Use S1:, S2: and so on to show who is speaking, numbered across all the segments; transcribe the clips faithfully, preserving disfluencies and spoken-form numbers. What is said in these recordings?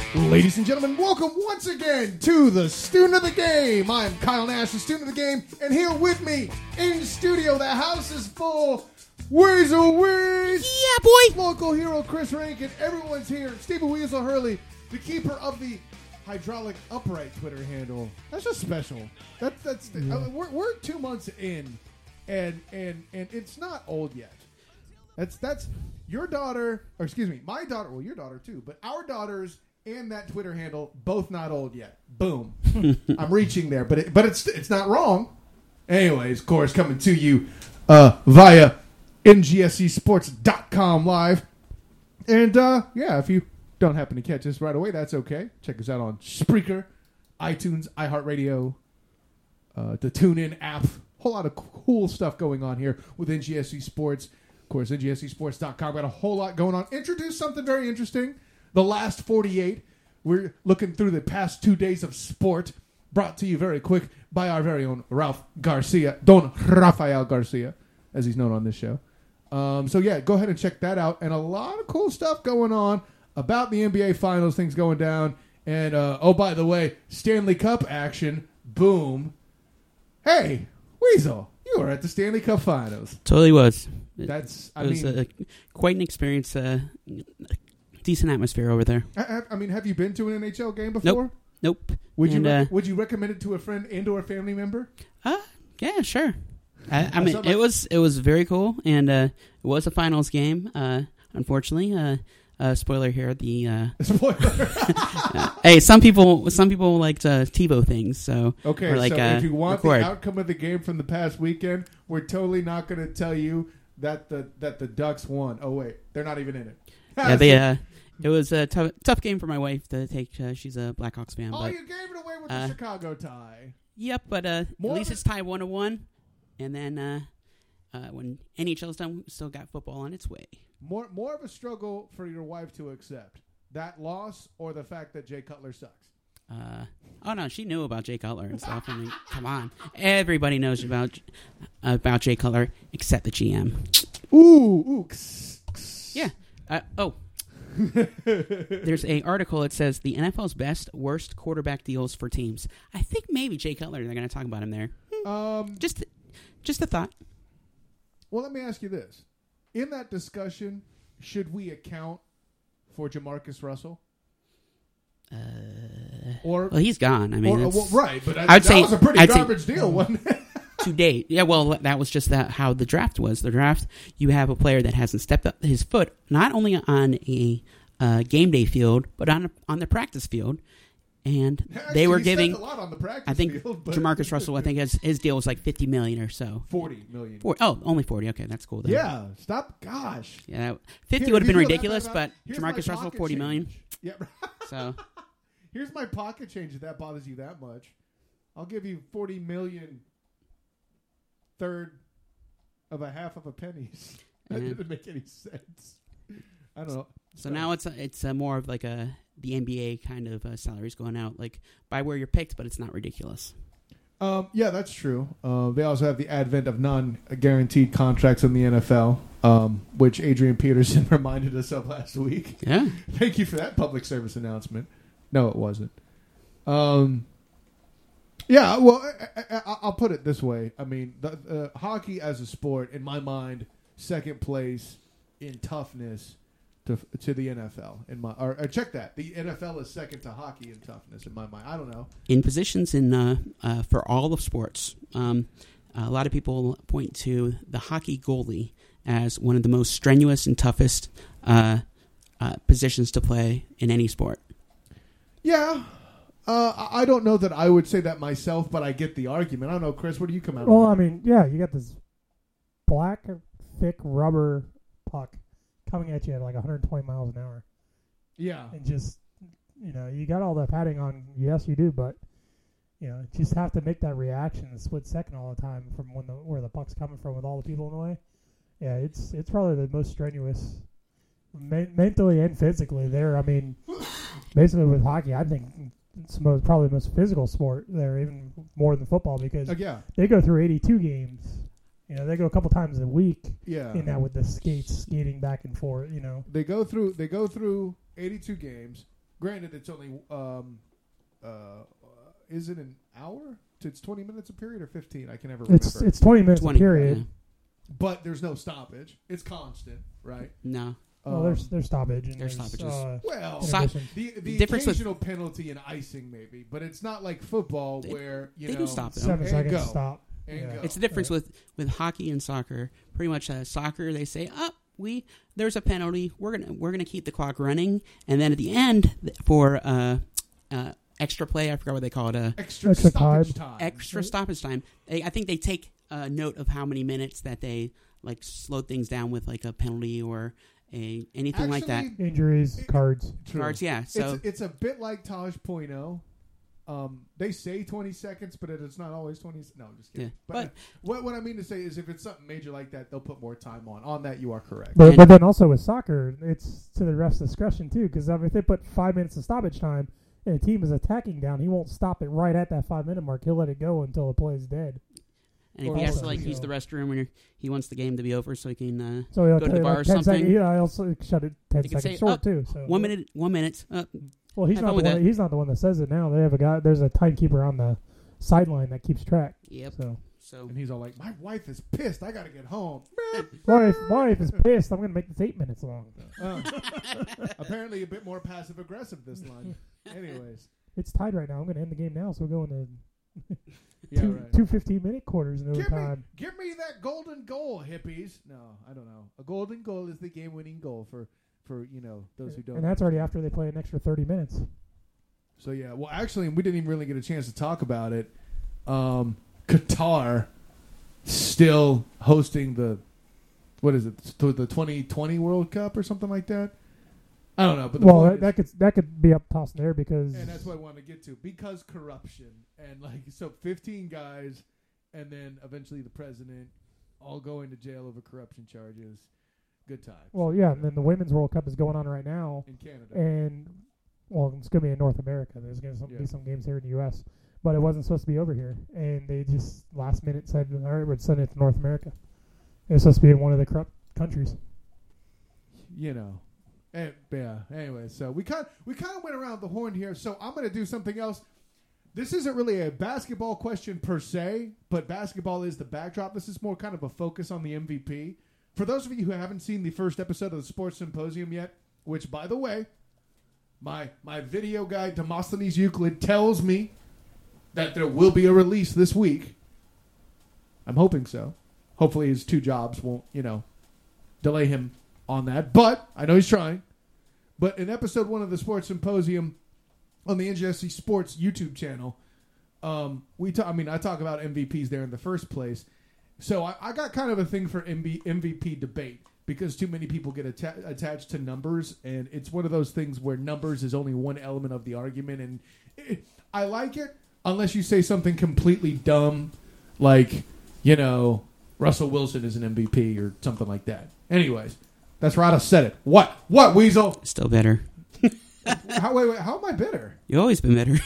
S1: Ladies and gentlemen, welcome once again to the Student of the Game. I'm Kyle Nash, the Student of the Game, and here with me in studio, the house is full. Weasel Wiz!
S2: Yeah, boy!
S1: Local hero Chris Rankin, everyone's here. Stephen Weasel Hurley, the keeper of the hydraulic upright Twitter handle. That's just special. That, that's the,
S2: Yeah.
S1: I mean, we're, we're two months in, and and and it's not old yet. That's that's your daughter, or excuse me, my daughter. Well, your daughter too, but our daughters and that Twitter handle both not old yet. Boom, I'm reaching there, but it, but it's it's not wrong. Anyways, of course, coming to you uh, via N G S C sports dot com live, and uh, yeah, if you don't happen to catch us right away, that's okay. Check us out on Spreaker, iTunes, iHeartRadio, uh, the TuneIn app. Whole lot of cool stuff going on here with N G S C Sports. Of course, N G S C sports dot com got a whole lot going on. Introduce something very interesting. The last forty-eight. We're looking through the past two days of sport, brought to you very quick by our very own Ralph Garcia, Don Rafael Garcia, as he's known on this show. Um, so yeah, go ahead and check that out. And a lot of cool stuff going on about the N B A Finals, things going down. And uh, oh, by the way, Stanley Cup action. Boom. Hey, Weasel, you were at the Stanley Cup Finals.
S2: Totally was.
S1: That's, I
S2: it was
S1: mean,
S2: uh, quite an experience. Uh, decent atmosphere over there.
S1: I, I mean, have you been to an N H L game before?
S2: Nope. Nope.
S1: Would
S2: and,
S1: you
S2: uh,
S1: rec- would you recommend it to a friend and or a family member?
S2: Uh, yeah, sure. I, I mean,
S1: Somebody-
S2: it was it was very cool, and uh, it was a finals game. Uh, unfortunately, uh, uh, spoiler here. The uh,
S1: Spoiler.
S2: uh, hey, some people some people liked uh, TiVo things, so
S1: Okay,
S2: or like,
S1: so
S2: uh,
S1: if you want
S2: record.
S1: the outcome of the game from the past weekend, we're totally not going to tell you that the that the Ducks won. Oh wait, they're not even in it.
S2: yeah, they. Uh, it was a tough tough game for my wife to take. Uh, she's a Blackhawks fan.
S1: Oh,
S2: but,
S1: you gave it away with
S2: uh,
S1: the Chicago tie.
S2: Yep, but uh,
S1: More
S2: at least
S1: of
S2: it's tied one to one, and then uh, uh, when N H L's done, we still got football on its way.
S1: More more of a struggle for your wife to accept that loss or the fact that Jay Cutler sucks.
S2: Uh, oh no, she knew about Jay Cutler and stuff. I mean, come on, everybody knows about about Jay Cutler except the G M.
S1: Ooh, ooh. Kss, kss.
S2: Yeah. Uh, oh. There's a article that says the N F L's best worst quarterback deals for teams. I think maybe Jay Cutler. They're going to talk about him there.
S1: Um,
S2: Just, just a thought.
S1: well, let me ask you this: in that discussion, should we account for Jamarcus Russell?
S2: Uh,
S1: Or
S2: well, he's gone. I mean,
S1: or,
S2: it's,
S1: well, right, but I,
S2: I'd
S1: that
S2: say-
S1: was a pretty
S2: I'd say-
S1: garbage deal, wasn't it?
S2: to date. Yeah, well, that was just that how the draft was. The draft, you have a player that hasn't stepped up his foot not only on a uh, game day field, but on a, on the practice field. And
S1: Actually,
S2: they were
S1: he
S2: giving,
S1: stepped a lot on the practice
S2: I think,
S1: field, but
S2: Jamarcus Russell, I think his, his deal was like fifty million dollars or so.
S1: forty million.
S2: Four, oh, only forty. Okay, that's cool. Then.
S1: Yeah, stop. Gosh.
S2: Yeah, that, fifty
S1: Here,
S2: would have been
S1: you feel that
S2: ridiculous,
S1: about-
S2: but
S1: here's my
S2: Jamarcus Russell,
S1: pocket
S2: forty million
S1: change. Yeah.
S2: So,
S1: Here's my pocket change if that bothers you that much. I'll give you forty million third of a half of a penny. That
S2: Yeah.
S1: didn't make any sense. I don't know.
S2: so now it's it's uh, more of like a the N B A kind of uh, salaries going out, like by where you're picked, but it's not ridiculous.
S1: Um, yeah, that's true. Uh, they also have the advent of non-guaranteed contracts in the N F L, um, which Adrian Peterson reminded us of last week.
S2: Yeah.
S1: Thank you for that public service announcement. No, it wasn't. Um, yeah, well, I, I, I'll put it this way. I mean, the, uh, hockey as a sport, in my mind, second place in toughness to to the N F L. In my or, or check that, the N F L is second to hockey in toughness in my mind. I don't know.
S2: In positions in uh, uh, for all of sports, um, a lot of people point to the hockey goalie as one of the most strenuous and toughest uh, uh, positions to play in any sport.
S1: Yeah. Uh, I I don't know that I would say that myself, but I get the argument. I don't know, Chris, what do you come out
S3: Well,
S1: on?
S3: I mean, yeah, you got this black, thick rubber puck coming at you at like one hundred twenty miles an hour.
S1: Yeah.
S3: And just, you know, you got all the padding on. Yes, you do, but, you know, just have to make that reaction in a split second all the time from when the where the puck's coming from with all the people in the way. Yeah, it's it's probably the most strenuous, me- mentally and physically there. I mean, basically with hockey, I think it's most, probably the most physical sport there, even more than football, because
S1: Uh, yeah.
S3: they go through eighty-two games. You know, they go a couple times a week
S1: Yeah.
S3: in that with the skates skating back and forth. You know,
S1: They go through they go through eighty-two games. Granted, it's only um, uh, is it an hour? It's twenty minutes a period or fifteen? I can never remember.
S3: It's it's twenty minutes
S2: twenty,
S3: a period.
S2: yeah.
S1: But there's no stoppage. It's constant, right?
S2: No.
S3: Well, there's there's stoppage. And
S2: There's
S3: there's
S2: stoppages.
S3: Uh,
S1: Well,
S2: So-
S3: intermission.
S1: the the
S2: difference with-
S1: occasional penalty and icing maybe, but it's not like football
S2: They-
S1: where you
S2: they
S1: know
S2: do stop it.
S3: Seven
S1: And
S3: seconds
S1: go.
S3: stop.
S1: And
S3: Yeah.
S1: go.
S2: It's the difference
S3: Right.
S2: with, with hockey and soccer. Pretty much, uh, soccer they say, "Up, oh, we there's a penalty. We're gonna we're gonna keep the clock running." And then at the end th- for uh, uh, extra play, I forgot what they call it, uh,
S1: extra,
S3: Extra
S1: stoppage
S3: time.
S1: time.
S2: extra stoppage time. They, I think they take uh, note of how many minutes that they like slowed things down with like a penalty or a anything like that.
S1: Actually,
S3: Injuries,
S1: It-
S3: cards.
S1: True.
S2: Cards, yeah. So
S1: it's, it's a bit like Taj point oh. Um, they say twenty seconds, but it's not always twenty. No, I'm just kidding.
S2: Yeah,
S1: But,
S2: but-
S1: what what I mean to say is, if it's something major like that, they'll put more time on. On that, you are correct.
S3: But
S2: And-
S3: but then also with soccer, it's to the ref's discretion too. Because I mean, if they put five minutes of stoppage time and a team is attacking down, he won't stop it right at that five minute mark. He'll let it go until the play is dead.
S2: and if
S1: Or
S2: he has
S1: also,
S2: to like
S3: so-
S2: use the restroom when you're, he wants the game to be over, so he can uh,
S3: So he'll
S2: Go to
S3: tell
S2: the
S3: you,
S2: bar
S3: like
S2: or
S3: ten
S2: something.
S3: Seconds, yeah, I'll also shut it ten
S2: You can
S3: seconds
S2: say,
S3: short
S2: "Oh,
S3: too. So
S2: one minute, one minute. Uh,
S3: Well, he's
S2: Have
S3: not
S2: fun
S3: the
S2: with
S3: one.
S2: that.
S3: He's not the one that says it now. They have a guy. There's a timekeeper on the sideline that keeps track.
S2: yep.
S3: So
S2: So
S1: And he's all like, "My wife is pissed. I got to get home."
S3: wife, wife is pissed. I'm gonna make this eight minutes long.
S1: Uh, apparently, a bit more passive aggressive this line. Anyways,
S3: It's tied right now. I'm gonna end the game now. So we're going to
S1: yeah,
S3: two
S1: right.
S3: two fifteen minute quarters in
S1: Give me,
S3: overtime.
S1: give me that golden goal, hippies. No, I don't know. A golden goal is the game-winning goal for, for you know those who don't.
S3: And that's already after they play an extra thirty minutes.
S1: So yeah, well, actually, we didn't even really get a chance to talk about it. Um, Qatar still hosting the what is it? The the twenty twenty World Cup or something like that. I don't know, but the
S3: Well,
S1: point
S3: that, that
S1: is-
S3: could that could be up toss in there because
S1: and that's what I wanted to get to because corruption and like so fifteen guys, and then eventually the president all going to jail over corruption charges. Good times.
S3: well, yeah. And then the Women's World Cup is going on right now,
S1: in Canada.
S3: and well, it's gonna be in North America. There's gonna some,
S1: Yeah.
S3: be some games here in the U S, but it wasn't supposed to be over here, and they just last minute said, "All right, we're sending it to North America." It was supposed to be in one of the corrupt countries.
S1: you know, and, yeah. Anyway, so we kind we kind of went around the horn here. So I'm going to do something else. This isn't really a basketball question per se, but basketball is the backdrop. This is more kind of a focus on the M V P. For those of you who haven't seen the first episode of the Sports Symposium yet, which by the way, my my video guy Demosthenes Euclid tells me that there will be a release this week. I'm hoping so. Hopefully his two jobs won't, you know, delay him on that. But I know he's trying. But in episode one of the Sports Symposium on the N J S C Sports YouTube channel, um, we talk, I mean, I talk about M V Ps there in the first place. So I, I got kind of a thing for M V P debate because too many people get atta- attached to numbers, and it's one of those things where numbers is only one element of the argument, and it, I like it unless you say something completely dumb, like, you know, Russell Wilson is an M V P or something like that. Anyways, that's right. I said it. What? What, Weasel?
S2: still better.
S1: How, wait, wait, how am I bitter?
S2: You've always been better.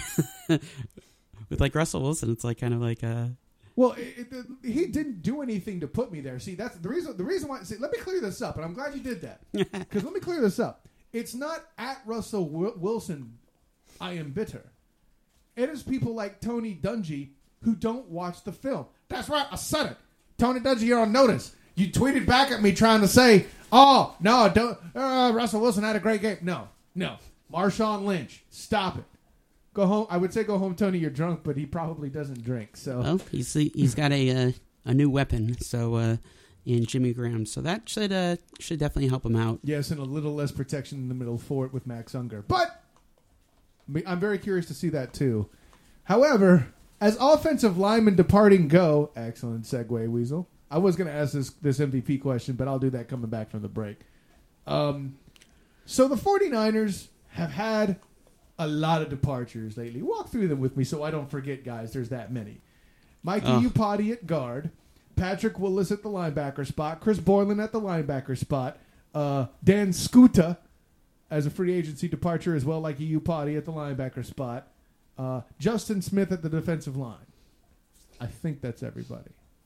S2: With like Russell Wilson, it's like kind of like uh
S1: Well, it, it, he didn't do anything to put me there. See, that's the reason. The reason why. See, let me clear this up, and I'm glad you did that. Because let me clear this up. It's not at Russell Wil- Wilson. I am bitter. It is people like Tony Dungy who don't watch the film. That's right. I said it. Tony Dungy, you're on notice. You tweeted back at me trying to say, "Oh no, don't." Uh, Russell Wilson had a great game. No, no. Marshawn Lynch, stop it. Go home. I would say go home, Tony. You're drunk, but he probably doesn't drink. So
S2: well, he's he's got a uh, a new weapon, so uh, in Jimmy Graham, so that should uh, should definitely help him out.
S1: yes, and a little less protection in the middle for it with Max Unger. But I'm very curious to see that too. However, as offensive linemen departing go, excellent segue, Weasel. I was going to ask this this M V P question, but I'll do that coming back from the break. Um, so the 49ers have had a lot of departures lately. Walk through them with me so I don't forget, guys. There's that many. Mikey
S2: Oh.
S1: Upati at guard. Patrick Willis at the linebacker spot. Chris Borland at the linebacker spot. Uh, Dan Skuta as a free agency departure as well, like Upati at the linebacker spot. Uh, Justin Smith at the defensive line. I think that's everybody.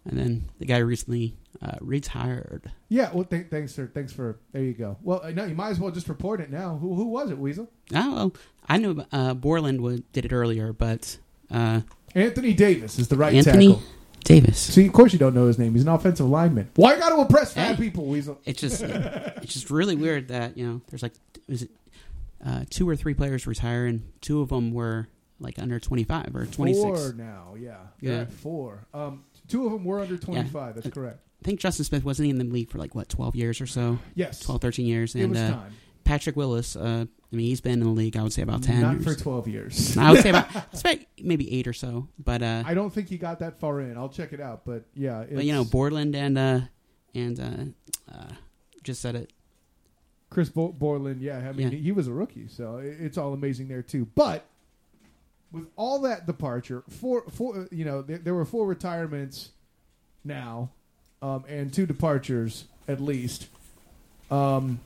S2: and then the guy recently uh, retired.
S1: Yeah, well, th- thanks, sir. Thanks for, there you go. Well, uh, no, you might as well just report it now. Who who was it, Weasel?
S2: Oh, well, I knew uh, Borland would, did it earlier, but... Uh,
S1: Anthony Davis is the right
S2: Anthony
S1: tackle.
S2: Davis.
S1: See, of course you don't know his name. He's an offensive lineman. Why you got to impress fat
S2: Hey.
S1: people, Weasel?
S2: It's just it's just really weird that, you know, there's like, is it uh, two or three players retire, and two of them were like under twenty-five or twenty-six.
S1: Four now, yeah. They're
S2: Yeah.
S1: at four. Um, two of them were under twenty-five. That's correct.
S2: I think Justin Smith wasn't in the league for like, what, twelve years or so?
S1: Yes.
S2: twelve, thirteen years.
S1: It
S2: And
S1: was
S2: uh,
S1: time.
S2: Patrick Willis, uh, I mean, he's been in the league, I would say, about ten
S1: Not
S2: years.
S1: for twelve years.
S2: I would say about, I'd say maybe eight or so. But, uh,
S1: I don't think he got that far in. I'll check it out. But, yeah. It's,
S2: but you know, Borland and, uh, and uh, uh, just said it.
S1: Chris Bo- Borland, yeah. I mean,
S2: Yeah.
S1: he, he was a rookie. So it, it's all amazing there, too. But with all that departure, four, four, you know, there, there were four retirements now um, and two departures at least. Um,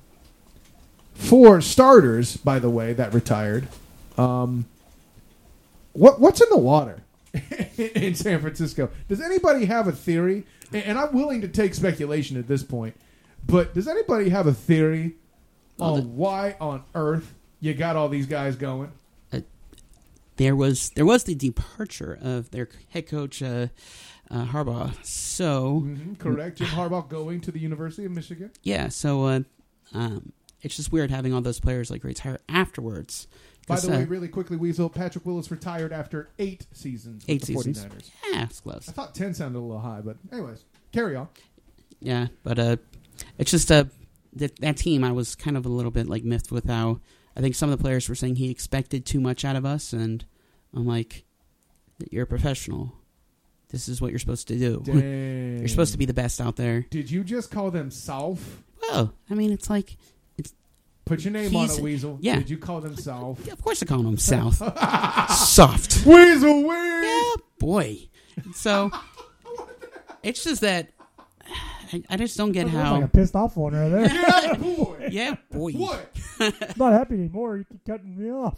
S1: four starters, by the way, that retired. Um, what what's in the water in San Francisco? Does anybody have a theory? And, and I'm willing to take speculation at this point, but does anybody have a theory
S2: Well,
S1: on
S2: the-
S1: why on earth you got all these guys going?
S2: There was there was the departure of their head coach, uh, uh, Harbaugh. So,
S1: Mm-hmm, correct. Jim Harbaugh going to the University of Michigan.
S2: yeah, so uh, um, it's just weird having all those players like retire afterwards.
S1: By
S2: 'Cause,
S1: the way,
S2: uh,
S1: really quickly, Weasel, Patrick Willis retired after eight seasons with
S2: Eight
S1: the
S2: seasons.
S1: forty-niners.
S2: yeah, it's close.
S1: I thought ten sounded a little high, but anyways, carry on.
S2: Yeah, but uh, it's just uh, that that team. I was kind of a little bit like miffed with how I think some of the players were saying he expected too much out of us, and I'm like, you're a professional. This is what you're supposed to do.
S1: Dang.
S2: You're supposed to be the best out there.
S1: Did you just call them South?
S2: Well, I mean, it's like,
S1: Put your name
S2: He's-
S1: on it, Weasel.
S2: yeah.
S1: Did you call them South?
S2: of course, I call him South. Soft.
S1: Weasel win.
S2: Yeah, boy. So it's just that I, I just don't get
S3: That was like a
S2: how.
S3: pissed off one right there.
S1: Yeah, boy.
S2: Yeah, boy.
S1: What?
S3: I'm not happy anymore. You keep cutting me off.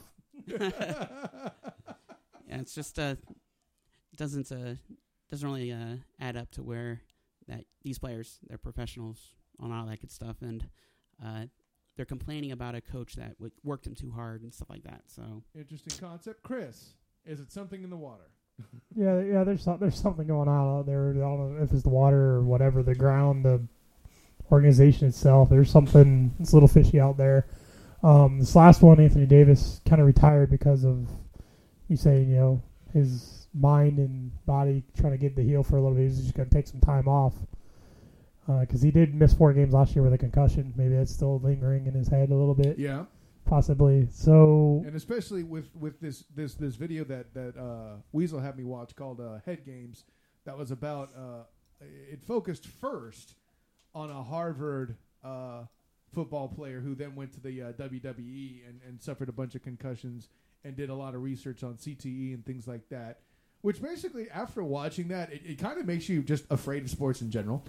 S2: Yeah, it's just uh, doesn't uh, doesn't really uh, add up to where that these players, they're professionals on all that good stuff, and uh, they're complaining about a coach that w- worked him too hard and stuff like that. So
S1: Interesting concept. Chris, is it something in the water?
S3: Yeah, yeah. There's some, there's something going on out there. I don't know if it's the water or whatever, the ground, the organization itself. There's something that's a little fishy out there. Um, this last one, Anthony Davis, kind of retired because of, you say, you know, his mind and body trying to get the heel for a little bit. He's just going to take some time off because uh, he did miss four games last year with a concussion. Maybe that's still lingering in his head a little bit,
S1: Yeah.
S3: possibly. So,
S1: And especially with, with this, this, this video that, that uh, Weasel had me watch called uh, Head Games, that was about, uh, it focused first on a Harvard uh, football player who then went to the uh, W W E and, and suffered a bunch of concussions and did a lot of research on C T E and things like that. Which basically, after watching that, it, it kind of makes you just afraid of sports in general.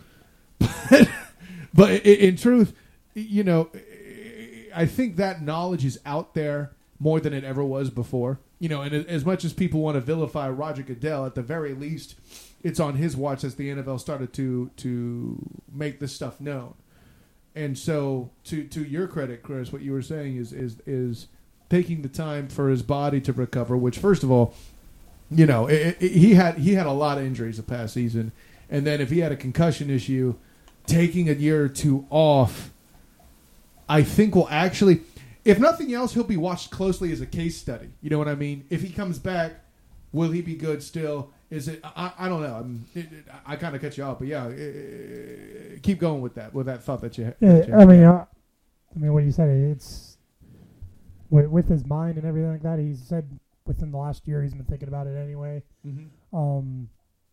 S1: But in, in truth, you know, I think that knowledge is out there more than it ever was before. You know, and as much as people want to vilify Roger Goodell, at the very least, it's on his watch as the N F L started to to make this stuff known. And so, to to your credit, Chris, what you were saying is is is taking the time for his body to recover. Which, first of all, you know, it, it, he had he had a lot of injuries the past season, and then if he had a concussion issue, taking a year or two off, I think will actually, if nothing else, he'll be watched closely as a case study. You know what I mean? If he comes back, will he be good still? Is it? I, I don't know. I'm, it, it, I kind of cut you off, but yeah, uh, keep going with that with that thought that you.
S3: yeah,
S1: that you
S3: I mean, uh, I mean, what you said, it's with, with his mind and everything like that. He said within the last year he's been thinking about it anyway.
S1: mm-hmm.
S3: Um,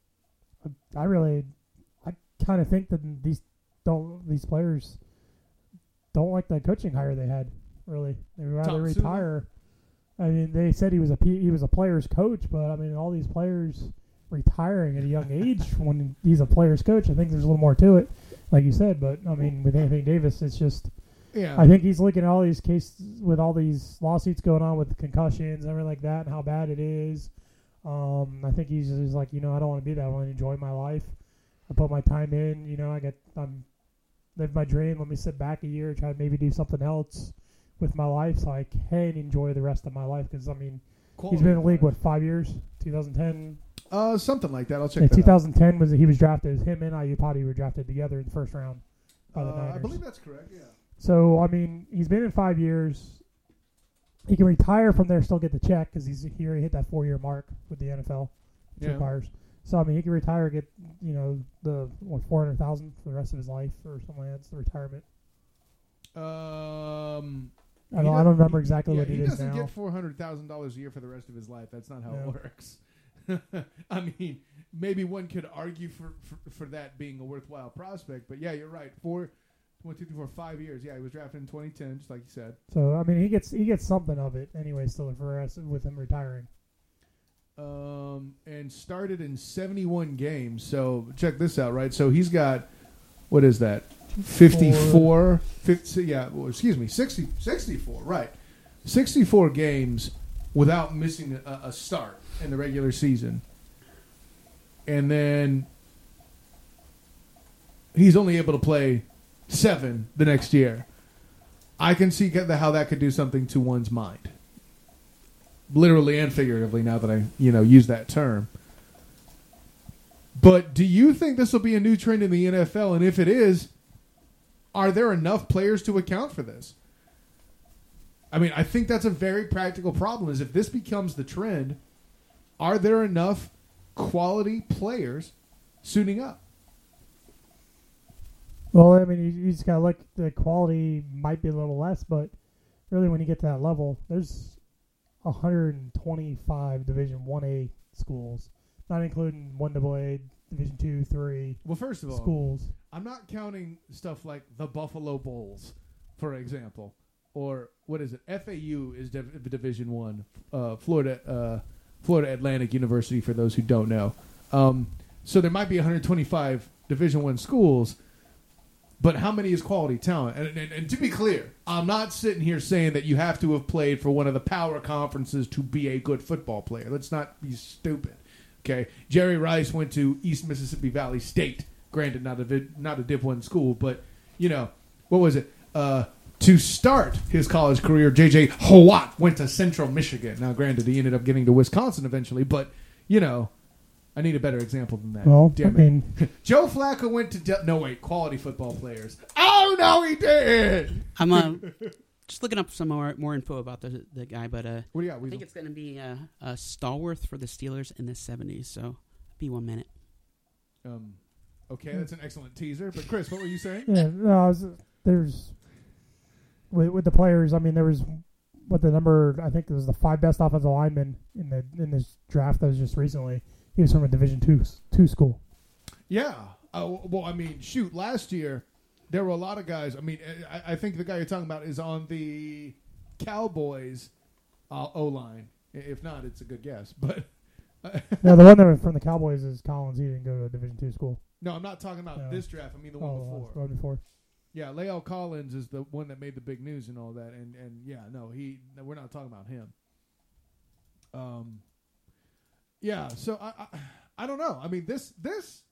S3: I really, I kind of think that these don't these players don't like the coaching hire they had. Really, they would rather
S1: Tom
S3: retire. I mean, they said he was a P, he was a player's coach, but I mean, all these players retiring at a young age when he's a player's coach, I think there's a little more to it, like you said. But I mean, with Anthony Davis, it's just.
S1: Yeah,
S3: I think he's looking at all these cases with all these lawsuits going on with concussions and everything like that and how bad it is. Um, I think he's just like, you know, I don't want to be that. I want to enjoy my life. I put my time in. You know, I get I'm live my dream. Let me sit back a year, try to maybe do something else with my life, so I can enjoy the rest of my life. Because I mean,
S1: Quality
S3: he's been in the league what five years? twenty ten.
S1: Uh, something like that. I'll check.
S3: Yeah,
S1: that out.
S3: twenty ten was he was drafted. Him and Ayupati were drafted together in the first round by the
S1: Uh,
S3: Niners.
S1: I believe that's correct. Yeah.
S3: So I mean, he's been in five years. He can retire from there, still get the check because he's he already hit that four year mark with the N F L, which
S1: Yeah.
S3: requires. So I mean, he can retire, get you know the what four hundred thousand for the rest of his life or something like that. It's the retirement.
S1: Um,
S3: I
S1: he
S3: don't, I
S1: does-
S3: don't remember exactly
S1: yeah,
S3: what it
S1: he
S3: is
S1: doesn't
S3: now.
S1: get four hundred thousand dollars a year for the rest of his life. That's not how
S3: No.
S1: it works. I mean, maybe one could argue for, for for that being a worthwhile prospect, but yeah, you're right. Four, one, two, three, four, five years. Yeah, he was drafted in twenty ten, just like you said.
S3: So I mean, he gets he gets something of it anyway. Still for us with him retiring.
S1: Um, and started in seventy-one games. So check this out, right? So he's got, what is that? fifty-four, fifty, yeah, well, excuse me, sixty, sixty-four, right. sixty-four games without missing a, a start in the regular season. And then he's only able to play seven the next year. I can see how that could do something to one's mind. Literally and figuratively, now that I, you know, use that term. But do you think this will be a new trend in the N F L? And if it is, are there enough players to account for this? I mean, I think that's a very practical problem, is if this becomes the trend, are there enough quality players suiting up?
S3: Well, I mean, you, you just gotta look. The quality might be a little less, but really, when you get to that level, there's one hundred twenty-five Division One A schools, not including one double A, Division Two, Three.
S1: Well, first of all,
S3: schools.
S1: I'm not counting stuff like the Buffalo Bulls, for example, or what is it? F A U is Div- Division One, uh, Florida, uh, Florida Atlantic University. For those who don't know, um, so there might be one hundred twenty-five Division One schools. But how many is quality talent? And, and, and to be clear, I'm not sitting here saying that you have to have played for one of the power conferences to be a good football player. Let's not be stupid. Okay, Jerry Rice went to East Mississippi Valley State. Granted, not a not a Div one school, but you know what was it? Uh, to start his college career, J J Watt went to Central Michigan. Now, granted, he ended up getting to Wisconsin eventually, but you know. I need a better example than that.
S3: Well,
S1: Damn
S3: I mean,
S1: it. Joe Flacco went to... De- no, wait. Quality football players. Oh, no, he did!
S2: I'm uh, just looking up some more more info about the the guy, but uh,
S1: What do you got,
S2: I
S1: Weasel?
S2: think it's going to be uh, a Stallworth for the Steelers in the seventies. So, be one minute.
S1: Um, okay, that's an excellent teaser. But, Chris, what were you saying?
S3: yeah, no, I was, there's with, with the players. I mean, there was what the number. I think it was the five best offensive linemen in the in this draft that was just recently. He was from a Division two two school.
S1: Yeah. Uh, well, I mean, shoot, last year, there were a lot of guys. I mean, I, I think the guy you're talking about is on the Cowboys uh, O-line. If not, it's a good guess. But
S3: No, the one that was from the Cowboys is Collins. He didn't go to a Division two school.
S1: no, I'm not talking about
S3: No.
S1: this draft. I mean the one
S3: Oh,
S1: before.
S3: the one before.
S1: Yeah, Lael Collins is the one that made the big news and all that. And, and yeah, no, he. No, we're not talking about him. Um. Yeah, so I, I I don't know. I mean this this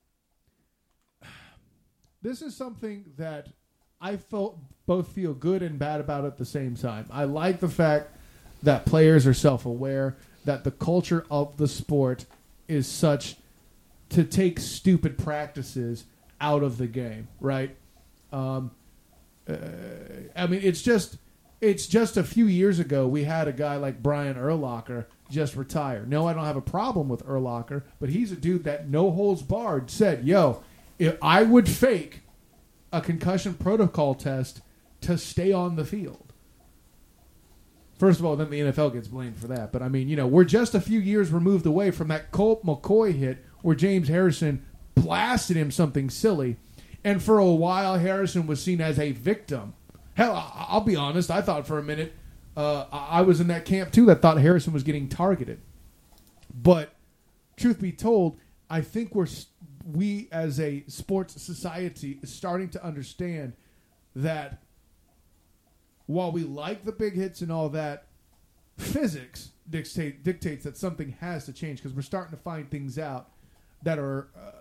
S1: this is something that I felt both feel good and bad about at the same time. I like the fact that players are self-aware, that the culture of the sport is such to take stupid practices out of the game, right? Um, uh, I mean, it's just it's just a few years ago we had a guy like Brian Urlacher just retire. No, I don't have a problem with Urlacher, but he's a dude that no holds barred said, yo, if I would fake a concussion protocol test to stay on the field. First of all, then the N F L gets blamed for that. But, I mean, you know, we're just a few years removed away from that Colt McCoy hit where James Harrison blasted him something silly. And for a while, Harrison was seen as a victim. Hell, I- I'll be honest. I thought for a minute uh, I was in that camp, too, that thought Harrison was getting targeted. But truth be told, I think we're we as a sports society is starting to understand that while we like the big hits and all that, physics dictate, dictates that something has to change because we're starting to find things out that are uh,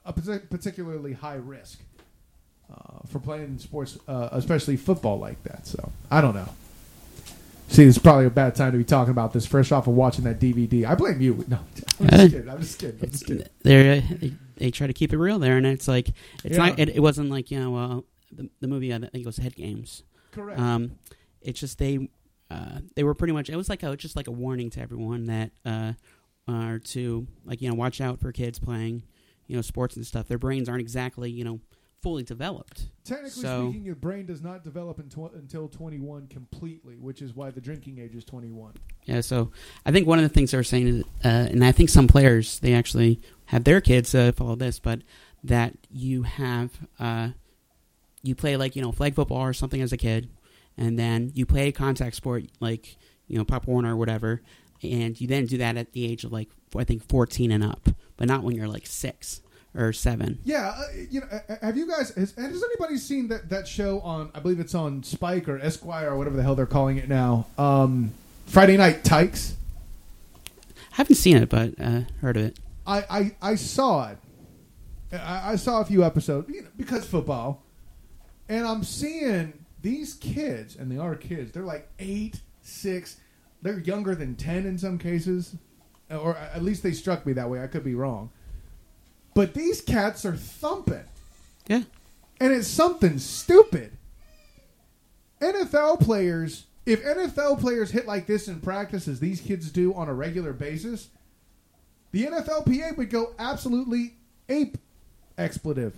S1: a partic- particularly high risk uh, for playing sports, uh, especially football like that. So I don't know. See, it's probably a bad time to be talking about this fresh off of watching that D V D. I blame you. No, I'm just kidding. I'm just kidding. I'm just kidding.
S2: They they try to keep it real there, and it's like it's
S1: Yeah.
S2: not. It, it wasn't like you know uh, the the movie. I think it was Head Games.
S1: Correct.
S2: Um, it's just they uh, they were pretty much. It was like a just like a warning to everyone that uh, are to like you know watch out for kids playing you know sports and stuff. Their brains aren't exactly you know fully developed.
S1: Technically
S2: so,
S1: speaking, your brain does not develop in tw- until twenty-one completely, which is why the drinking age is twenty-one.
S2: Yeah, so I think one of the things they were saying is, uh, and I think some players, they actually have their kids uh, follow this, but that you have, uh, you play like, you know, flag football or something as a kid, and then you play a contact sport like, you know, Pop Warner or whatever, and you then do that at the age of like, I think fourteen and up, but not when you're like six. Or seven.
S1: Yeah, uh, you know, uh, have you guys? Has, has anybody seen that, that show on? I believe it's on Spike or Esquire or whatever the hell they're calling it now. Um, Friday Night Tykes.
S2: I haven't seen it, but uh, heard of it.
S1: I, I, I saw it. I, I saw a few episodes you know, because football, and I'm seeing these kids, and they are kids. They're like eight, six. They're younger than ten in some cases, or at least they struck me that way. I could be wrong. But these cats are thumping.
S2: Yeah.
S1: And it's something stupid. N F L players, if N F L players hit like this in practice as these kids do on a regular basis, the N F L P A would go absolutely ape expletive.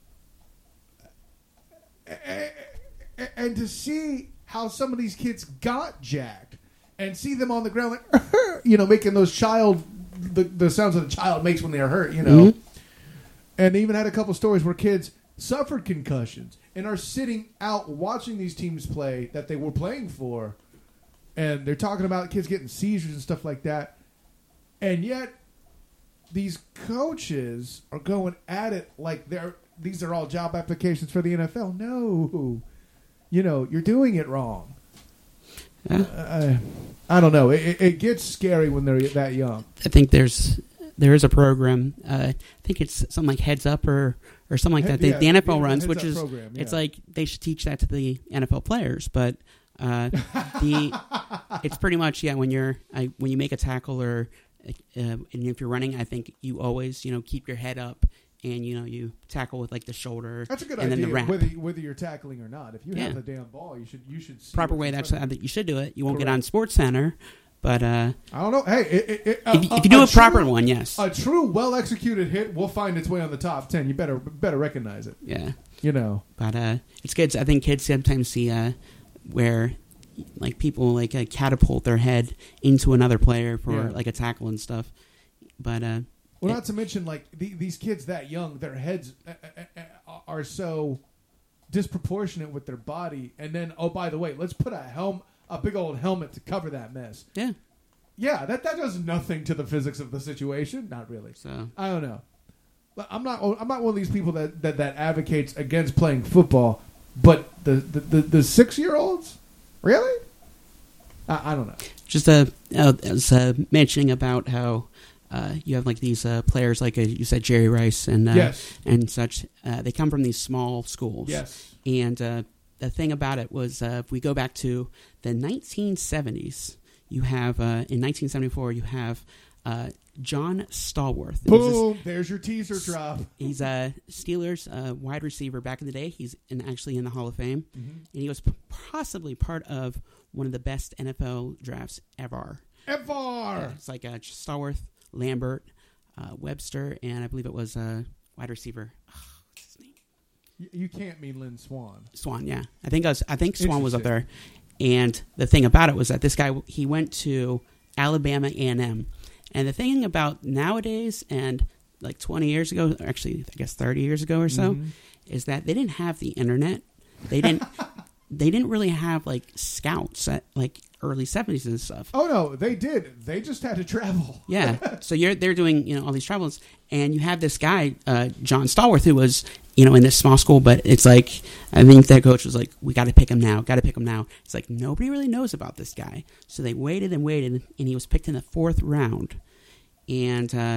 S1: And to see how some of these kids got jacked and see them on the ground like, you know, making those child, the, the sounds that a child makes when they're hurt, you know. Mm-hmm. And they even had a couple stories where kids suffered concussions and are sitting out watching these teams play that they were playing for. And they're talking about kids getting seizures and stuff like that. And yet, these coaches are going at it like they're these are all job applications for the N F L. No. You know, you're doing it wrong. Yeah. Uh, I don't know. It, it gets scary when they're that young.
S2: I think there's... There is a program. Uh, I think it's something like Heads Up or, or something like that. The,
S1: yeah,
S2: the N F L
S1: yeah,
S2: runs, which is
S1: program, yeah.
S2: It's like they should teach that to the N F L players. But uh, the it's pretty much yeah. When you're I, when you make a tackle or uh, and if you're running, I think you always you know keep your head up and you know you tackle with like the shoulder.
S1: That's a good
S2: and
S1: idea.
S2: Then the wrap.
S1: Whether whether you're tackling or not, if you
S2: yeah.
S1: have the damn ball, you should you should see
S2: proper way. That's how that you should do it. You won't
S1: Correct.
S2: get on Sports Center. But uh,
S1: I don't know. Hey, it, it, it,
S2: if,
S1: uh,
S2: if you do a, a proper
S1: true,
S2: one, yes,
S1: a true, well-executed hit will find its way on the top ten. You better better recognize it.
S2: Yeah,
S1: you know.
S2: But uh, it's kids. I think kids sometimes see uh, where like people like uh, catapult their head into another player for
S1: yeah.
S2: like a tackle and stuff. But uh,
S1: well,
S2: it,
S1: not to mention like the, these kids that young, their heads uh, uh, uh, are so disproportionate with their body. And then, oh, by the way, let's put a helm. A big old helmet to cover that mess.
S2: Yeah.
S1: Yeah, that, that does nothing to the physics of the situation. Not really.
S2: So
S1: I don't know. I'm not I'm not one of these people that, that, that advocates against playing football, but the, the, the, the six-year-olds? Really? I, I don't know.
S2: Just uh, uh, I was uh, mentioning about how uh, you have like these uh, players like uh, you said Jerry Rice and uh,
S1: yes.
S2: and such. Uh, they come from these small schools.
S1: Yes.
S2: And uh, the thing about it was, uh, if we go back to the nineteen seventies, you have, uh, in nineteen seventy-four, you have uh, John Stallworth.
S1: Boom! This, there's your teaser drop.
S2: He's a Steelers uh, wide receiver back in the day. He's in, actually in the Hall of Fame. Mm-hmm. And he was p- possibly part of one of the best N F L drafts ever.
S1: Ever!
S2: Yeah, it's like uh, Stallworth, Lambert, uh, Webster, and I believe it was uh, wide receiver.
S1: You can't mean Lynn Swan.
S2: Swan, yeah. I think I, was, I think Swan was up there. And the thing about it was that this guy, he went to Alabama A and M. And the thing about nowadays and like twenty years ago, actually I guess thirty years ago or so, mm-hmm. is that they didn't have the internet. They didn't they didn't really have like scouts at like early seventies and stuff.
S1: Oh no, they did. They just had to travel.
S2: Yeah. So you're they're doing, you know, all these travels, and you have this guy, uh, John Stallworth, who was, you know, in this small school, but it's like, I think that coach was like, we got to pick him now, got to pick him now. It's like, nobody really knows about this guy. So they waited and waited, and he was picked in the fourth round. And uh,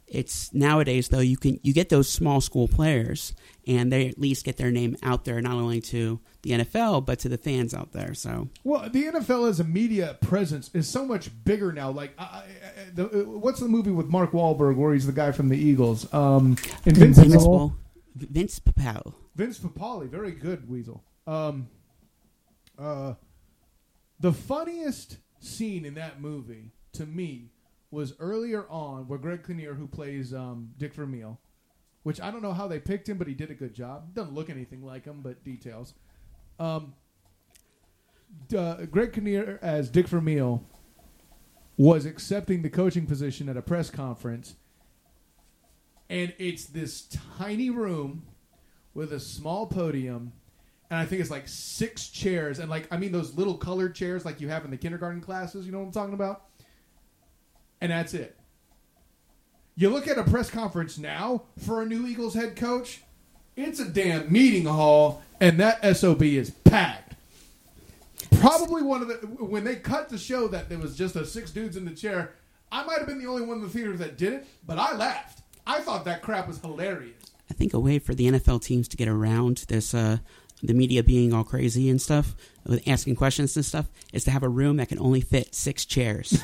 S2: it's nowadays though you can you get those small school players and they at least get their name out there not only to the N F L but to the fans out there. So
S1: well, the N F L as a media presence is so much bigger now. Like, I, I, the, what's the movie with Mark Wahlberg where he's the guy from the Eagles? Um, Invincible.
S2: Invincible. Vince Papale.
S1: Vince Papale, very good, Weasel. Um, uh, the funniest scene in that movie to me was earlier on where Greg Kinnear, who plays um, Dick Vermeil, which I don't know how they picked him, but he did a good job. Doesn't look anything like him, but details. Um, uh, Greg Kinnear as Dick Vermeil was accepting the coaching position at a press conference, and it's this tiny room with a small podium, and I think it's like six chairs, and like I mean those little colored chairs like you have in the kindergarten classes. You know what I'm talking about? And that's it. You look at a press conference now for a new Eagles head coach, it's a damn meeting hall, and that S O B is packed. Probably one of the when they cut the show that there was just a six dudes in the chair. I might have been the only one in the theater that did it, but I laughed. I thought that crap was hilarious.
S2: I think a way for the N F L teams to get around this, uh, the media being all crazy and stuff, with asking questions and stuff, is to have a room that can only fit six chairs.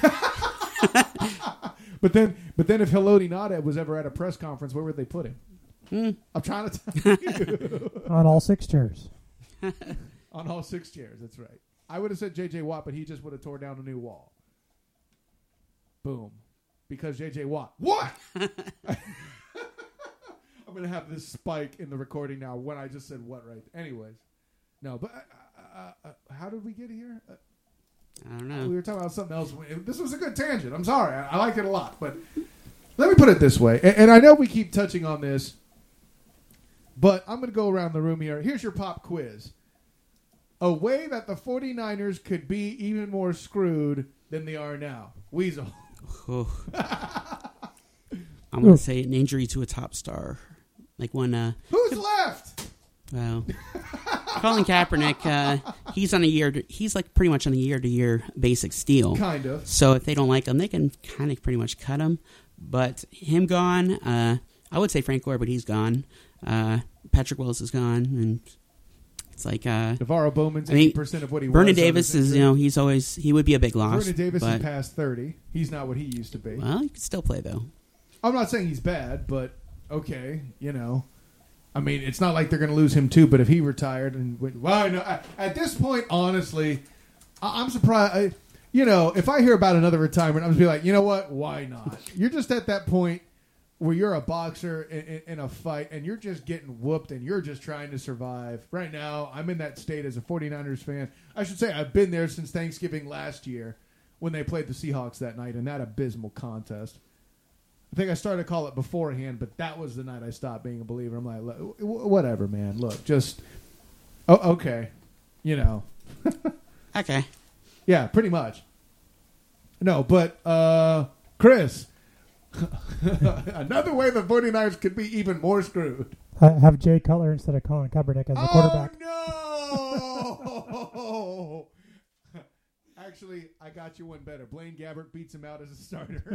S1: But then, but then, if Haloti Ngata was ever at a press conference, where would they put him?
S2: Hmm.
S1: I'm trying to tell you.
S3: On all six chairs.
S1: On all six chairs, that's right. I would have said J J Watt, but he just would have tore down a new wall. Boom. Because J J Watt. What? I'm going to have this spike in the recording now when I just said what right. Anyways. No, but uh, uh, uh, how did we get here? Uh,
S2: I don't know.
S1: We were talking about something else. This was a good tangent. I'm sorry. I, I liked it a lot. But let me put it this way. And, and I know we keep touching on this, but I'm going to go around the room here. Here's your pop quiz. A way that the 49ers could be even more screwed than they are now. Weasel.
S2: I'm going to say an injury to a top star. Like when... Uh,
S1: Who's left?
S2: Well, Colin Kaepernick, uh, he's on a year. To, he's like pretty much on a year-to-year basic deal.
S1: Kind of.
S2: So if they don't like him, they can kind of pretty much cut him. But him gone, uh, I would say Frank Gore, but he's gone. Uh, Patrick Willis is gone, and it's like uh,
S1: Navarro Bowman's
S2: I mean,
S1: eighty percent of what he
S2: Vernon
S1: was.
S2: Vernon Davis is, you know, he's always he would be a big loss.
S1: Vernon Davis
S2: but,
S1: is past thirty. He's not what he used to be.
S2: Well, he could still play though.
S1: I'm not saying he's bad, but okay, you know. I mean, it's not like they're going to lose him too. But if he retired and went, well, no, at, at this point, honestly, I, I'm surprised. I, you know, if I hear about another retirement, I'm just be like, you know what? Why not? You're just at that point where you're a boxer in, in, in a fight and you're just getting whooped and you're just trying to survive. Right now, I'm in that state as a 49ers fan. I should say I've been there since Thanksgiving last year when they played the Seahawks that night in that abysmal contest. I think I started to call it beforehand, but that was the night I stopped being a believer. I'm like, whatever, man. Look, just, oh, okay. You know.
S2: Okay.
S1: Yeah, pretty much. No, but, uh, Chris, another way the 49ers could be even more screwed.
S3: Have Jay Cutler instead of Colin Kaepernick as the
S1: oh,
S3: quarterback.
S1: Oh, no! Actually, I got you one better. Blaine Gabbert beats him out as a starter.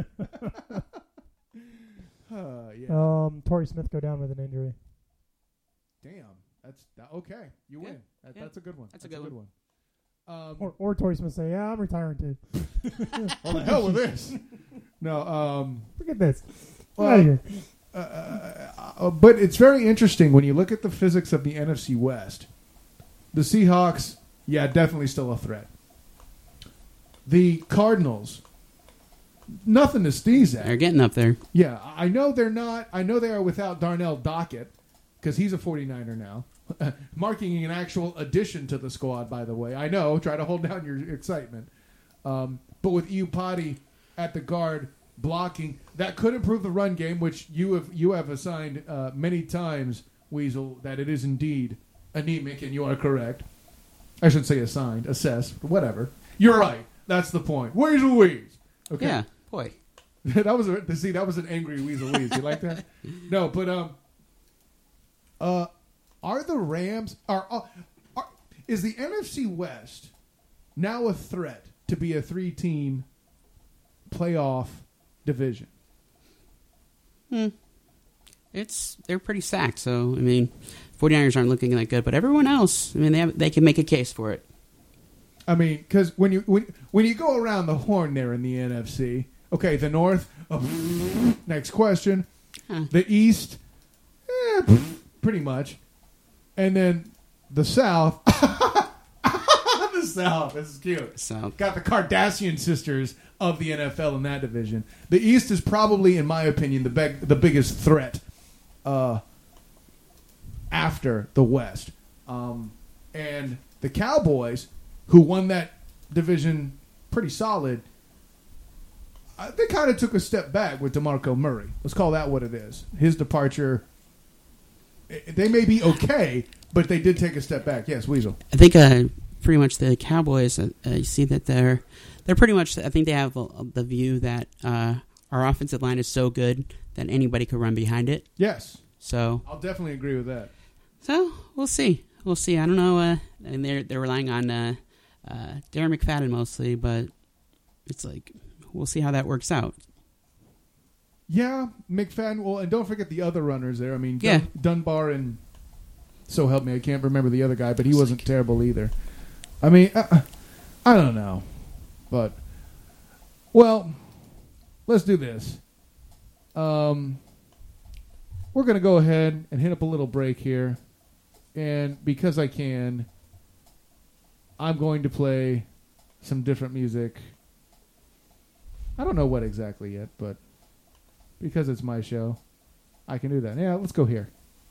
S1: Uh, yeah.
S3: Um, Torrey Smith go down with an injury.
S1: Damn, that's that, okay. You win.
S2: Yeah,
S1: That,
S2: yeah.
S1: That's a good one.
S2: That's,
S1: That's
S2: a good,
S1: a good
S2: one.
S1: one. Um,
S3: Or, or Torrey Smith say, "Yeah, I'm retiring too."
S1: well, the hell with this. No, um,
S3: Forget this. Get
S1: well,
S3: out of here.
S1: uh, uh, uh, but it's very interesting when you look at the physics of the N F C West. The Seahawks, yeah, definitely still a threat. The Cardinals. Nothing to sneeze at.
S2: They're getting up there.
S1: Yeah, I know they're not. I know they are without Darnell Dockett because he's a 49er now, marking an actual addition to the squad, by the way. I know. Try to hold down your excitement. Um, but with Iupati at the guard blocking, that could improve the run game, which you have you have assigned uh, many times, Weasel, that it is indeed anemic, and you are correct. I should say assigned, assessed, whatever. You're right. That's the point. Weasel Weeze. Okay.
S2: Yeah, boy.
S1: that was a see. That was an angry Weasel Weeze. You like that? No, but um, uh, are the Rams are, are, are is the N F C West now a threat to be a three-team playoff division?
S2: Hmm. It's they're pretty stacked. So I mean, 49ers aren't looking that good, but everyone else, I mean, they have, they can make a case for it.
S1: I mean, because when you when when you go around the horn there in the N F C, okay, the North. Oh, next question.
S2: Huh.
S1: The East, eh, pretty much, and then the South. The South. This is cute.
S2: So
S1: Got the Kardashian sisters of the N F L in that division. The East is probably, in my opinion, the big, the biggest threat uh, after the West. Um, and the Cowboys, who won that division pretty solid, uh, they kind of took a step back with DeMarco Murray. Let's call that what it is. His departure, they may be okay, but they did take a step back. Yes, Weasel.
S2: I think uh, pretty much the Cowboys, uh, you see that they're they're pretty much, I think they have uh, the view that uh, our offensive line is so good that anybody could run behind it.
S1: Yes.
S2: So
S1: I'll definitely agree with that.
S2: So we'll see. We'll see. I don't know. Uh, and they're they're relying on uh, uh, Darren McFadden mostly, but it's like we'll see how that works out.
S1: Yeah, McFadden. Well, and don't forget the other runners there. I mean,
S2: yeah.
S1: Dun- Dunbar and so help me, I can't remember the other guy, but he wasn't terrible either. I mean, I, I don't know, but well, let's do this. Um, we're gonna go ahead and hit up a little break here, and because I can, I'm going to play some different music. I don't know what exactly yet, but because it's my show, I can do that. Yeah, let's go here.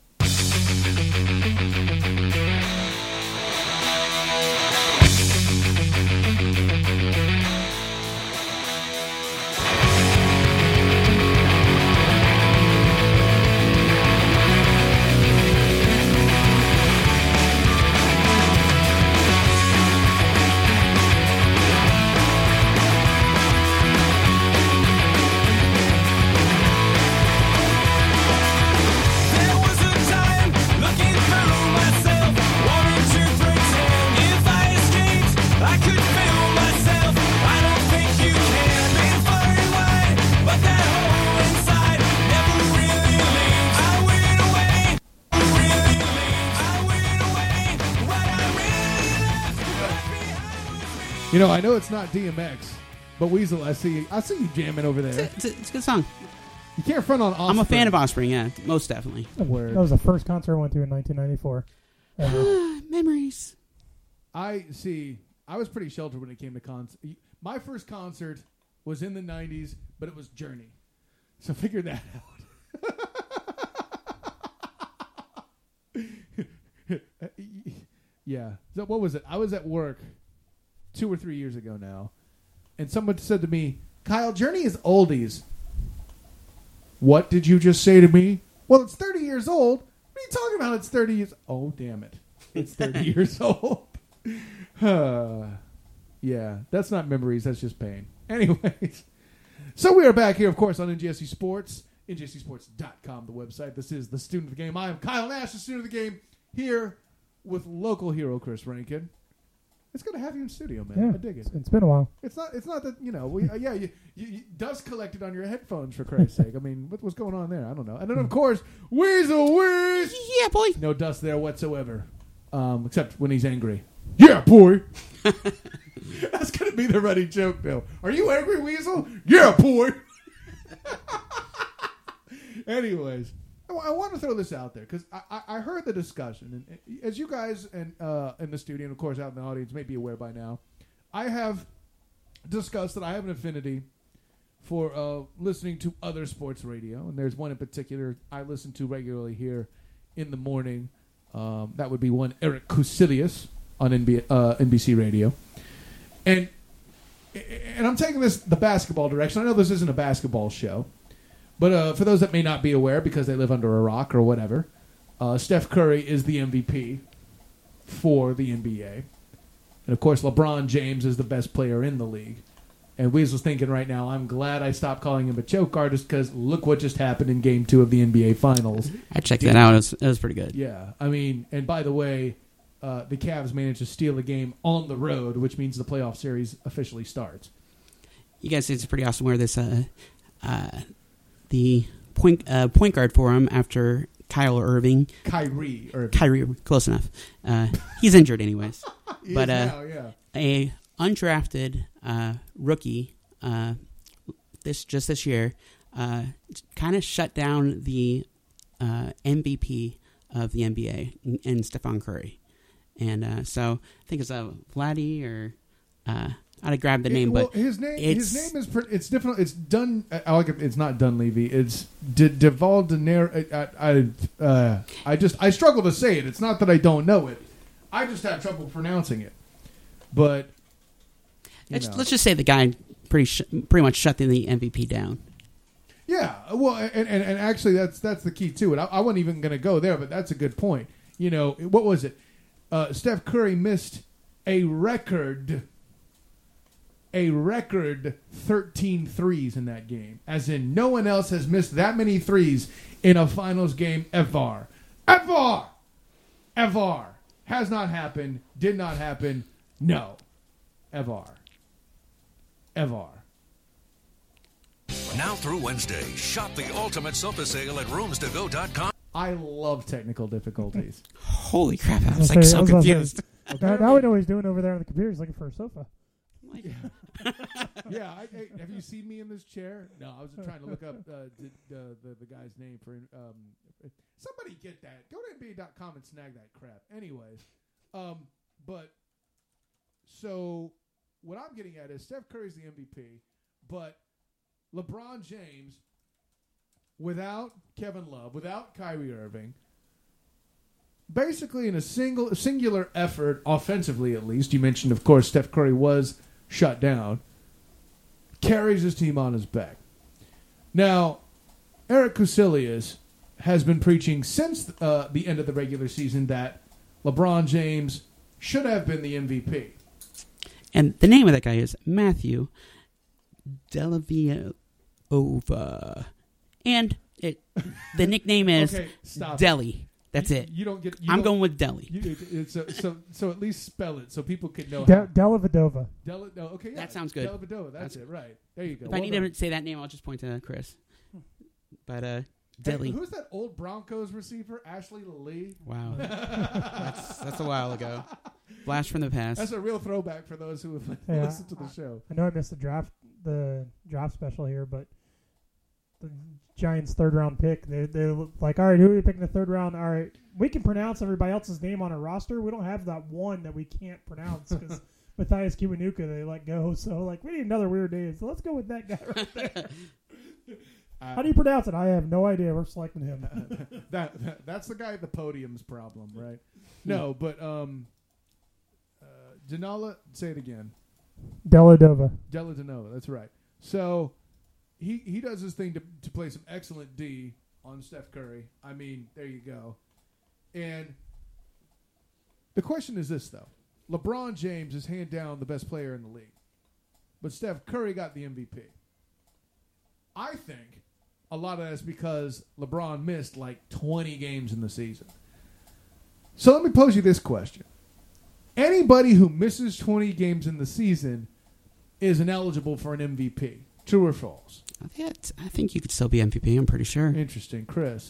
S1: You know, I know it's not D M X, but Weasel, I see, I see you jamming over there.
S2: It's a, it's a, it's a good song.
S1: You can't front on Offspring.
S2: I'm a fan of Offspring, yeah, most definitely.
S1: Word.
S3: That was the first concert I went to in nineteen ninety-four. Uh,
S2: Memories.
S1: I see. I was pretty sheltered when it came to concert. My first concert was in the nineties, but it was Journey. So figure that out. Yeah. So what was it? I was at work two or three years ago now, and someone said to me, Kyle, Journey is oldies. What did you just say to me? Well, it's thirty years old. What are you talking about? It's thirty years. Oh, damn it. It's thirty years old. uh, yeah, that's not memories. That's just pain. Anyways, so we are back here, of course, on N J S C Sports, N J S C sports dot com, the website. This is the Student of the Game. I am Kyle Nash, the Student of the Game, here with local hero Chris Rankin. It's good to have you in studio, man.
S3: yeah,
S1: I dig it.
S3: It's been a while.
S1: It's not. It's not that you know. We, uh, yeah, you, you, you dust collected on your headphones for Christ's sake. I mean, what was going on there? I don't know. And then of course, Weasel Whiz.
S2: Yeah, boy.
S1: No dust there whatsoever, um, except when he's angry. Yeah, boy. That's gonna be the running joke now. Are you angry, Weasel? Yeah, boy. Anyways, I, I want to throw this out there because I, I, I heard the discussion, and as you guys and uh, in the studio, and of course out in the audience may be aware by now, I have discussed that I have an affinity for uh, listening to other sports radio, and there's one in particular I listen to regularly here in the morning. Um, that would be one Eric Kusilius on N B, uh, N B C Radio, and and I'm taking this the basketball direction. I know this isn't a basketball show. But uh, for those that may not be aware, because they live under a rock or whatever, uh, Steph Curry is the M V P for the N B A. And, of course, LeBron James is the best player in the league. And Weasel's thinking right now, I'm glad I stopped calling him a choke artist because look what just happened in Game two of the N B A Finals.
S2: I checked that out. It was, it was pretty good.
S1: Yeah. I mean, and by the way, uh, the Cavs managed to steal a game on the road, which means the playoff series officially starts.
S2: You guys think it's pretty awesome where this... Uh, uh, The point uh, point guard for him after Kyle Irving.
S1: Kyrie Irving.
S2: Kyrie, close enough. Uh, he's injured anyways.
S1: He
S2: but
S1: is
S2: uh,
S1: now, yeah.
S2: a undrafted uh, rookie uh, this just this year uh, kind of shut down the uh, M V P of the N B A in, in Stephen Curry. And uh, so I think it's a uh, Vladdy or uh, I gotta grab the name,
S1: it, well,
S2: but
S1: his name
S2: it's,
S1: his name is pre- it's different. It's done. I like it, it's not Dunleavy. It's De, Deval Dener. I I, uh, I just I struggle to say it. It's not that I don't know it. I just have trouble pronouncing it. But
S2: let's,
S1: know.
S2: let's just say the guy pretty sh- pretty much shut the M V P down.
S1: Yeah, well, and, and, and actually that's that's the key to it. I, I wasn't even going to go there, but that's a good point. You know, what was it? Uh, Steph Curry missed a record, a record thirteen threes in that game. As in, no one else has missed that many threes in a finals game ever. Ever! Ever. Has not happened. Did not happen. No. Ever. Ever.
S4: Now through Wednesday, shop the ultimate sofa sale at rooms to go dot com.
S1: I love technical difficulties.
S2: Holy crap! I
S3: I
S2: was
S3: was
S2: like
S3: say- I
S2: so
S3: was about to say,
S2: confused.
S3: Now, now we know what he's doing over there on the computer. He's looking for a sofa.
S1: Yeah, I, I, have you seen me in this chair? No, I was just trying to look up uh, the, the, the the guy's name for. Um, somebody get that. Go to N B A dot com and snag that crap. Anyways, um, but so what I'm getting at is Steph Curry's the M V P, but LeBron James, without Kevin Love, without Kyrie Irving, basically in a single singular effort, offensively at least, you mentioned, of course, Steph Curry was shut down, carries his team on his back. Now, Eric Kuselius has been preaching since uh, the end of the regular season that LeBron James should have been the M V P.
S2: And the name of that guy is Matthew Dellavedova. And it, the nickname is
S1: Okay, stop
S2: Deli. That's
S1: you,
S2: it.
S1: You don't get. You
S2: I'm
S1: don't,
S2: going with Deli.
S1: You, it, it's so, so so at least spell it so people can know.
S3: De-
S1: how.
S3: Dellavedova.
S1: Del- no, okay, yeah,
S2: That sounds good.
S1: Dellavedova, that's,
S2: That's-
S1: it, right? There you go.
S2: If
S1: Well
S2: I need
S1: done.
S2: to say that name, I'll just point to Chris. But uh,
S1: Hey,
S2: Deli.
S1: who's that old Broncos receiver? Ashley Lee.
S2: Wow, that's that's a while ago. Blast from the past.
S1: That's a real throwback for those who have
S3: Yeah,
S1: listened to the show.
S3: I know I missed the draft, the draft special here, but the Giants' third round pick. They they look like, all right, who are we picking the third round? All right, we can pronounce everybody else's name on a roster. We don't have that one that we can't pronounce because Matthias Kiwanuka they let go. So like, we need another weird name. So let's go with that guy right there.
S1: Uh,
S3: How do you pronounce it? I have no idea. We're selecting him.
S1: that, that that's the guy at the podium's problem, right? No, but um, uh, Denala, say it again.
S3: Dellavedova.
S1: Della Denova, that's right. So he he does his thing to to play some excellent D on Steph Curry. I mean, there you go. And the question is this though: LeBron James is hand down the best player in the league, but Steph Curry got the M V P. I think a lot of that is because LeBron missed like twenty games in the season. So let me pose you this question. Anybody who misses twenty games in the season is ineligible for an M V P. True or false?
S2: I think, that's- I think you could still be M V P. I'm pretty sure.
S1: Interesting. Chris?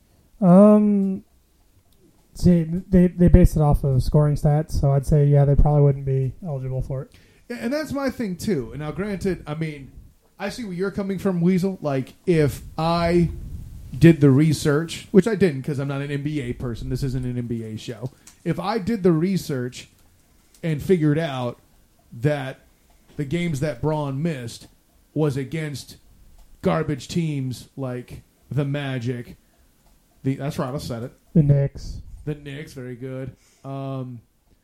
S3: Um, see, they they based it off of scoring stats, so I'd say yeah, they probably wouldn't be eligible for it.
S1: And that's my thing, too. And now, granted, I mean, I see where you're coming from, Weasel. Like, if I did the research, which I didn't because I'm not an N B A person. This isn't an N B A show. If I did the research and figured out that the games that Braun missed was against garbage teams like the Magic, the that's right, I said it.
S3: The Knicks.
S1: The Knicks, very good. Um,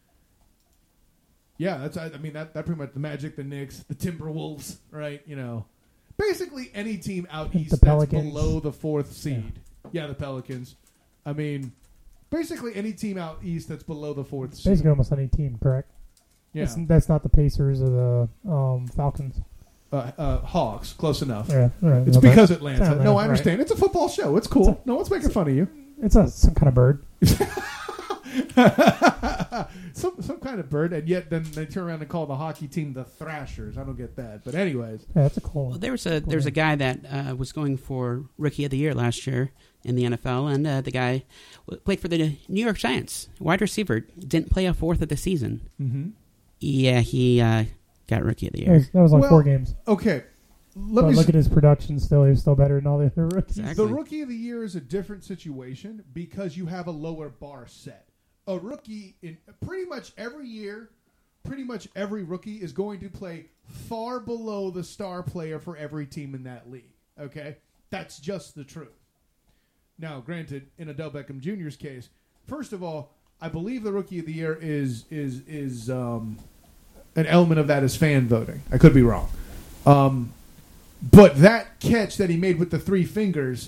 S1: yeah, that's. I, I mean, that, that pretty much the Magic, the Knicks, the Timberwolves, right? You know, basically any team out
S3: The
S1: east that's
S3: Pelicans.
S1: below the fourth seed. Yeah. yeah, the Pelicans. I mean, basically any team out east that's below the fourth seed.
S3: Basically, almost any team, correct?
S1: Yeah,
S3: That's, that's not the Pacers or the um, Falcons.
S1: uh, uh, Hawks, close enough.
S3: Yeah, right.
S1: It's
S3: No,
S1: because
S3: but-
S1: Atlanta.
S3: Atlanta,
S1: No, I
S3: right.
S1: understand. It's a football show. It's cool. No one's making fun of you.
S3: It's a some kind of bird.
S1: some some kind of bird, and yet then they turn around and call the hockey team the Thrashers. I don't get that, but anyways,
S3: Yeah, that's a cool.
S2: Well, there was a
S3: cool
S2: there's a
S3: name.
S2: guy that uh, was going for Rookie of the Year last year in the N F L, and uh, the guy w- played for the New York Giants. Wide receiver, didn't play a fourth of the season.
S1: mm-hmm.
S2: Yeah, he uh, got Rookie of the
S3: That
S2: Year.
S3: was, that was like
S1: Well,
S3: four games.
S1: okay. Let
S3: But
S1: me
S3: look
S1: s-
S3: at his production. Still, he was still better than all the other rookies.
S2: Exactly.
S1: The Rookie of the Year is a different situation because you have a lower bar set. A rookie in pretty much every year, pretty much every rookie is going to play far below the star player for every team in that league. Okay? That's just the truth. Now, granted, in Odell Beckham Junior's case, first of all, I believe the Rookie of the Year is is is um, an element of that is fan voting. I could be wrong. Um, but that catch that he made with the three fingers,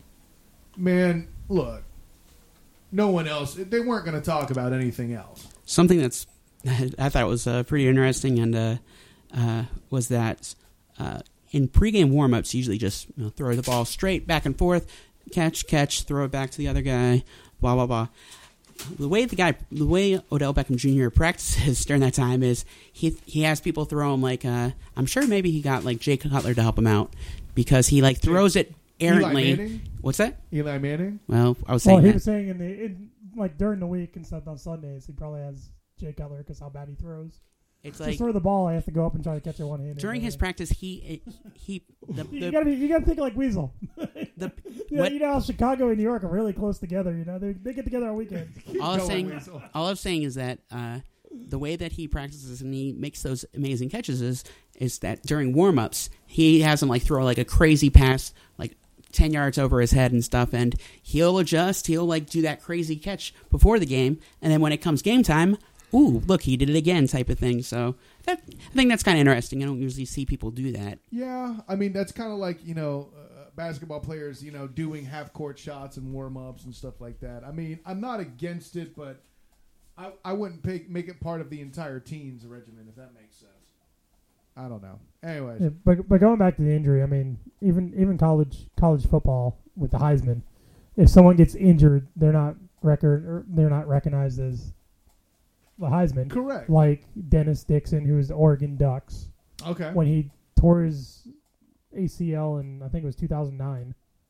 S1: man, look, no one else, they weren't going to talk about anything else.
S2: Something that's I thought was uh, pretty interesting, and uh, uh, was that uh, in pregame warmups, you usually just you know, throw the ball straight back and forth, catch, catch, throw it back to the other guy, blah blah blah. The way the guy, the way Odell Beckham Junior practices during that time is he he has people throw him like uh, I'm sure maybe he got like Jay Cutler to help him out because he like throws it errantly.
S1: Eli Manning?
S2: What's that?
S1: Eli Manning?
S2: Well, I was saying
S3: Well, he
S2: that.
S3: was saying in the in, like during the week and stuff on Sundays, he probably has Jay Cutler because how bad he throws.
S2: It's
S3: Just
S2: like
S3: throw the ball, I have to go up and try to catch it one hand.
S2: during his practice, he he the,
S3: you
S2: the,
S3: gotta be, you gotta think like Weasel.
S2: the
S3: Yeah,
S2: what,
S3: you know how Chicago and New York are really close together. You know, they they get together on weekends.
S2: all I'm
S1: Going,
S2: saying,
S1: Weasel.
S2: all I'm saying is that uh, the way that he practices and he makes those amazing catches is is that during warm-ups, he has him like throw like a crazy pass, like ten yards over his head and stuff, and he'll adjust, he'll like do that crazy catch before the game, and then when it comes game time, ooh, look, he did it again, type of thing. So that, I think that's kind of interesting. I don't usually see people do that.
S1: Yeah, I mean, that's kind of like, you know, uh, basketball players, you know, doing half-court shots and warm-ups and stuff like that. I mean, I'm not against it, but I, I wouldn't pick, make it part of the entire team's regimen, if that makes sense. I don't know. Anyways.
S3: Yeah, but but going back to the injury, I mean, even even college college football with the Heisman, if someone gets injured, they're not record or they're not recognized as the Heisman.
S1: Correct.
S3: Like Dennis Dixon, who was the Oregon Ducks,
S1: Okay.
S3: when he tore his A C L in I think it was two thousand nine.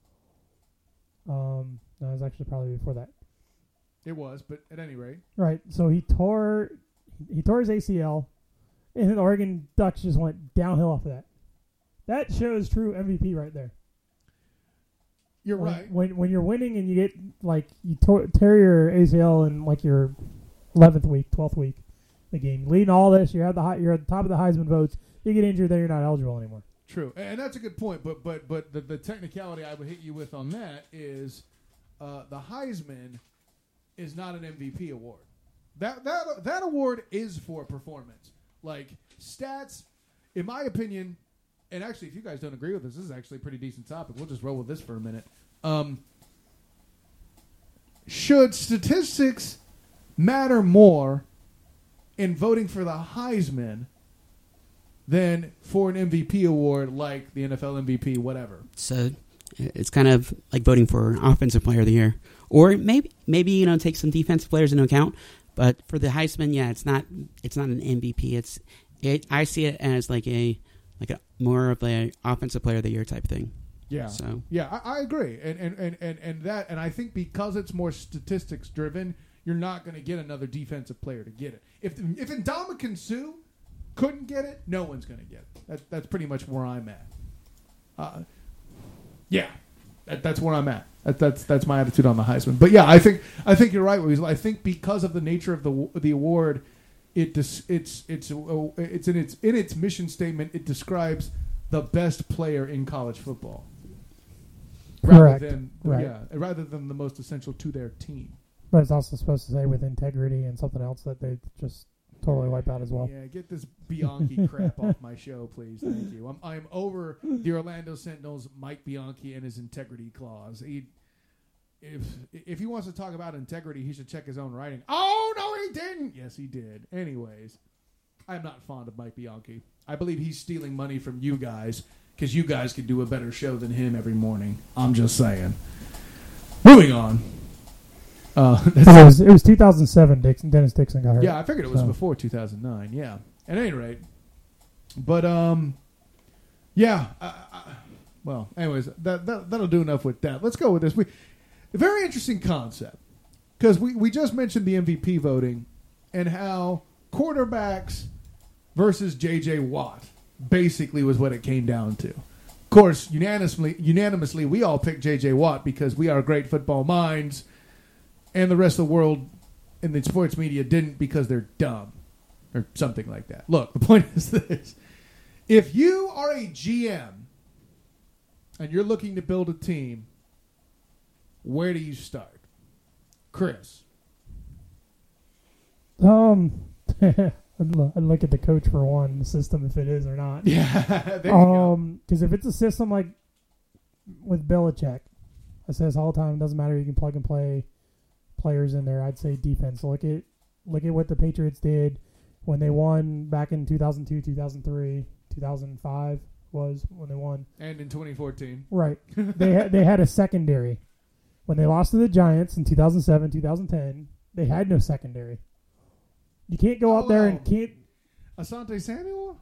S3: Um, no, it was actually probably before that.
S1: It was, but at any rate.
S3: Right. So he tore he tore his A C L, and the Oregon Ducks just went downhill off of that. That shows true M V P right there.
S1: You're
S3: when,
S1: right.
S3: When when you're winning and you get like you tore, tear your A C L in like your eleventh week, twelfth week, the game, leading all this, you're at the high, you're at the top of the Heisman votes. You get injured, then you're not eligible anymore.
S1: True, and that's a good point. But but but the, the technicality I would hit you with on that is uh, the Heisman is not an M V P award. That that that award is for performance, like stats. In my opinion, and actually, if you guys don't agree with this, this is actually a pretty decent topic. We'll just roll with this for a minute. Um, should statistics matter more in voting for the Heisman than for an M V P award like the N F L M V P, whatever?
S2: So it's kind of like voting for offensive player of the year, or maybe maybe you know take some defensive players into account. But for the Heisman, yeah, it's not it's not an M V P. It's it. I see it as like a like a more of a offensive player of the year type thing.
S1: Yeah.
S2: So
S1: Yeah, I, I agree, and, and and, and and that, and I think because it's more statistics driven, you're not going to get another defensive player to get it. If if Ndamukong Suh couldn't get it, no one's going to get it. That, that's pretty much where I'm at. Uh, yeah, that, that's where I'm at. That, that's that's my attitude on the Heisman. But yeah, I think I think you're right, Weasel. I think because of the nature of the the award, it dis, it's it's uh, it's in its in its mission statement. It describes the best player in college football.
S3: Correct.
S1: Rather than,
S3: Right.
S1: yeah, rather than the most essential to their team.
S3: But it's also supposed to say with integrity and something else that they just totally wipe out as well.
S1: Yeah, get this Bianchi crap off my show, please. Thank you. I'm I'm over the Orlando Sentinels, Mike Bianchi, and his integrity clause. He, if if he wants to talk about integrity, he should check his own writing. Oh no, he didn't. Yes, he did. Anyways, I'm not fond of Mike Bianchi. I believe he's stealing money from you guys because you guys could do a better show than him every morning. I'm just saying. Moving on. Uh,
S3: Oh, it was it was two thousand seven. Dixon, Dennis Dixon got hurt.
S1: yeah, I figured it was
S3: So.
S1: before two thousand nine. Yeah, at any rate, but um, yeah. I, I, well, anyways, that, that that'll do enough with that. Let's go with this. We a very interesting concept because we we just mentioned the M V P voting and how quarterbacks versus J J Watt basically was what it came down to. Of course, unanimously, unanimously, we all picked J J Watt because we are great football minds, and the rest of the world in the sports media didn't because they're dumb or something like that. Look, the point is this. If you are a G M and you're looking to build a team, where do you start? Chris.
S3: Um, I'd, lo- I'd look at the coach for one, the system, if it is or not.
S1: Yeah, there you go.
S3: Um, because if it's a system like with Belichick, I say this all the time. It doesn't matter. You can plug and play players in there. I'd say defense. Look at look at what the Patriots did when they won back in two thousand two, two thousand three, two thousand five was when they won.
S1: And in twenty fourteen.
S3: Right. they had they had a secondary. When they lost to the Giants in two thousand seven, two thousand ten, they had no secondary. You can't go out there and can't.
S1: Asante Samuel?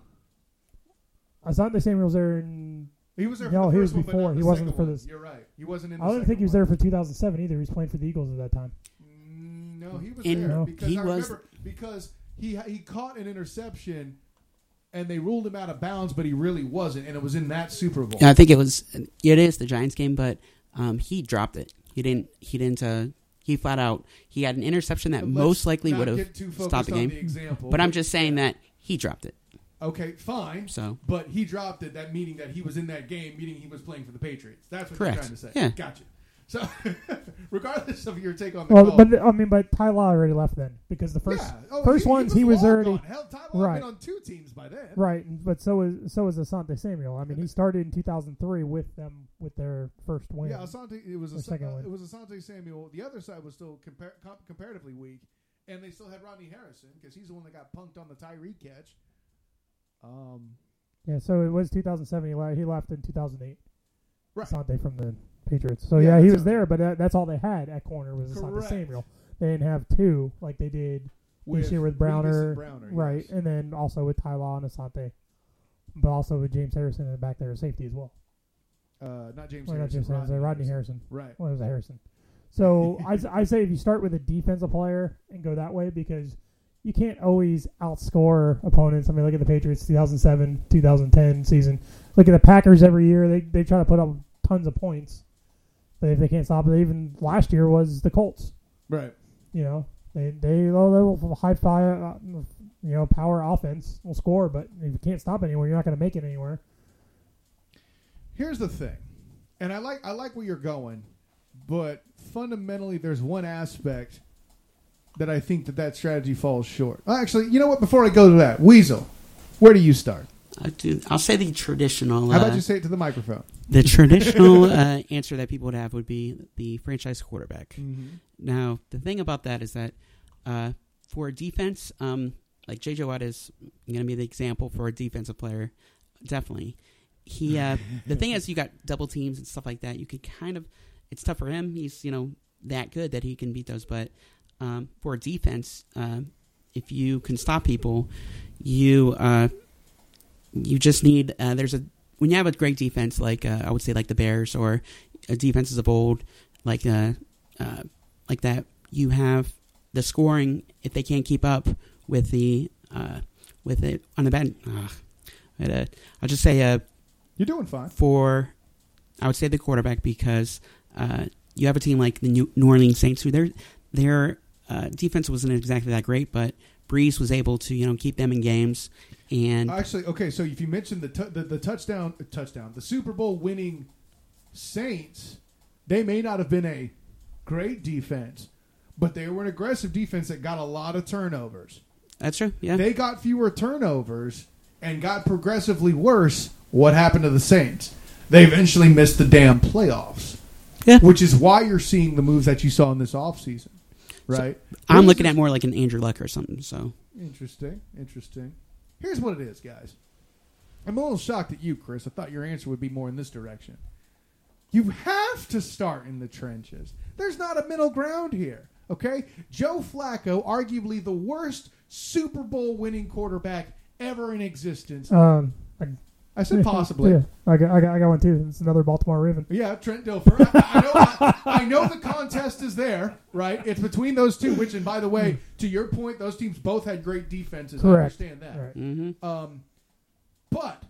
S3: Asante Samuel was there in.
S1: He was there
S3: No,
S1: for the
S3: he
S1: first
S3: was
S1: one, but
S3: before.
S1: not
S3: He
S1: the
S3: wasn't
S1: second
S3: for
S1: one.
S3: this-
S1: You're right. He wasn't in the
S3: I don't
S1: second
S3: think he was
S1: one.
S3: there for two thousand seven either. He was playing for the Eagles at that time.
S1: Mm, No, he was
S2: In-
S1: there
S3: No.
S1: because
S2: he
S1: I
S2: was-
S1: remember because he he caught an interception and they ruled him out of bounds, but he really wasn't, and it was in that Super Bowl.
S2: Yeah, I think it was. It is the Giants game, but um, he dropped it. He didn't. He didn't. Uh, he flat out. He had an interception that
S1: Let's
S2: most likely
S1: not
S2: would have
S1: get too focused
S2: stopped the
S1: on
S2: game.
S1: the example,
S2: but I'm just saying that he dropped it.
S1: Okay, fine.
S2: So
S1: But he dropped it, that meaning that he was in that game, meaning he was playing for the Patriots. That's what
S2: Correct.
S1: you're trying to say.
S2: Yeah.
S1: Gotcha. So, regardless of your take on the
S3: Well,
S1: call.
S3: but I mean, but Ty Law already left then because the first
S1: yeah. Oh,
S3: first
S1: he,
S3: ones
S1: he
S3: he
S1: was,
S3: was
S1: long
S3: already
S1: gone. Hell, Ty Law had
S3: Right.
S1: been on two teams by then.
S3: right, but so is so is Asante Samuel. I mean, he started in two thousand three with them with their first win.
S1: Yeah, Asante. It was
S3: Or
S1: a,
S3: second
S1: uh,
S3: win.
S1: it was Asante Samuel. The other side was still compar- com- comparatively weak, and they still had Rodney Harrison because he's the one that got punked on the Tyreek catch. Um,
S3: Yeah, so it was two thousand seven. He left, he left in two thousand eight.
S1: Right.
S3: Asante from the Patriots. So
S1: Yeah,
S3: yeah, he
S1: that's
S3: was
S1: right.
S3: there, but that, that's all they had at corner was Asante
S1: Correct.
S3: Samuel. They didn't have two like they did
S1: with
S3: this year with
S1: Revis
S3: Browner,
S1: and Browner,
S3: right?
S1: yes.
S3: And then also with Ty Law and Asante, but also with James Harrison in the back there as safety as well.
S1: Uh, not James
S3: Or not
S1: Harrison.
S3: James Harrison, Rodney Harrison.
S1: Right.
S3: Well, it was a Harrison. So I, I say if you start with a defensive player and go that way because you can't always outscore opponents. I mean, look at the Patriots two thousand seven, two thousand ten season. Look at the Packers every year. They they try to put up tons of points. But if they can't stop it, even last year was the Colts.
S1: Right.
S3: You know, they they, oh, they will high fire, uh, you know, power offense will score, but if you can't stop it anywhere, you're not going to make it anywhere.
S1: Here's the thing, and I like I like where you're going, but fundamentally, there's one aspect that I think that that strategy falls short. Actually, you know what? Before I go to that, Weasel, where do you start?
S2: I do, I'll say the traditional.
S1: How about
S2: uh,
S1: you say it to the microphone?
S2: The traditional uh, answer that people would have would be the franchise quarterback.
S1: Mm-hmm.
S2: Now, the thing about that is that uh, for a defense, um, like J J Watt is going to be the example for a defensive player, definitely. He, uh, the thing is, you got double teams and stuff like that. You could kind of, it's tough for him. He's, you know, that good that he can beat those. But um, for a defense, uh, if you can stop people, you uh, you just need. Uh, there's a when you have a great defense, like uh, I would say, like the Bears or uh, defenses of old, like uh, uh, like that. You have the scoring if they can't keep up with the uh, with it on the bad. Uh, uh, I'll just say uh,
S1: You're doing fine.
S2: for I would say the quarterback because uh, you have a team like the New New Orleans Saints who their their uh, defense wasn't exactly that great, but Breeze was able to you know keep them in games. And
S1: Actually, okay, so if you mentioned the t- the, the touchdown, uh, touchdown, the Super Bowl winning Saints, they may not have been a great defense, but they were an aggressive defense that got a lot of turnovers.
S2: that's true. Yeah,
S1: They got fewer turnovers and got progressively worse. What happened to the Saints? They eventually missed the damn playoffs,
S2: yeah.
S1: which is why you're seeing the moves that you saw in this offseason, right?
S2: I'm
S1: Here's
S2: looking
S1: the-
S2: at more like an Andrew Luck or something. So
S1: Interesting, interesting. Here's what it is, guys. I'm a little shocked at you, Chris. I thought your answer would be more in this direction. You have to start in the trenches. There's not a middle ground here. Okay? Joe Flacco, arguably the worst Super Bowl winning quarterback ever in existence.
S3: Um, I,
S1: I said possibly.
S3: Yeah, I got, I got, I got one too. It's another Baltimore Raven.
S1: Yeah, Trent Dilfer. I, I, know, I, I know the contest is there, right? It's between those two. Which, and by the way, to your point, those teams both had great defenses.
S3: Correct.
S1: I understand that.
S3: Right.
S2: Mm-hmm.
S1: Um, but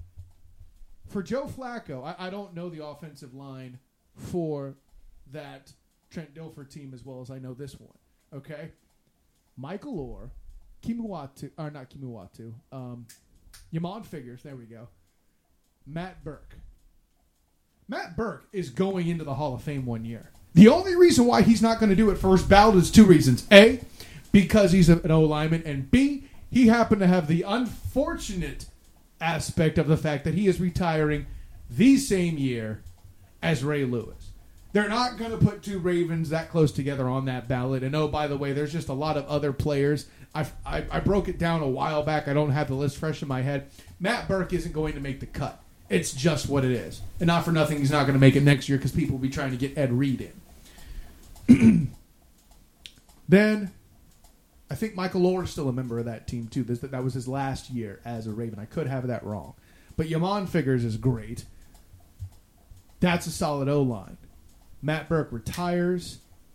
S1: for Joe Flacco, I, I don't know the offensive line for that Trent Dilfer team as well as I know this one. Okay, Michael Orr, Kimuwatu, or not Kimuwatu, um, Yamon Figures. There we go. Matt Burke. Matt Burke is going into the Hall of Fame one year. The only reason why he's not going to do it first ballot is two reasons. A, because he's an O-lineman, and B, he happened to have the unfortunate aspect of the fact that he is retiring the same year as Ray Lewis. They're not going to put two Ravens that close together on that ballot. And oh, by the way, there's just a lot of other players. I, I, I broke it down a while back. I don't have the list fresh in my head. Matt Burke isn't going to make the cut. It's just what it is. And not for nothing, he's not going to make it next year because people will be trying to get Ed Reed in. Then, I think Michael Orr is still a member of that team, too. This, that was his last year as a Raven. I could have that wrong. But Yamon Figures is great. That's a solid O-line. Matt Burke retires.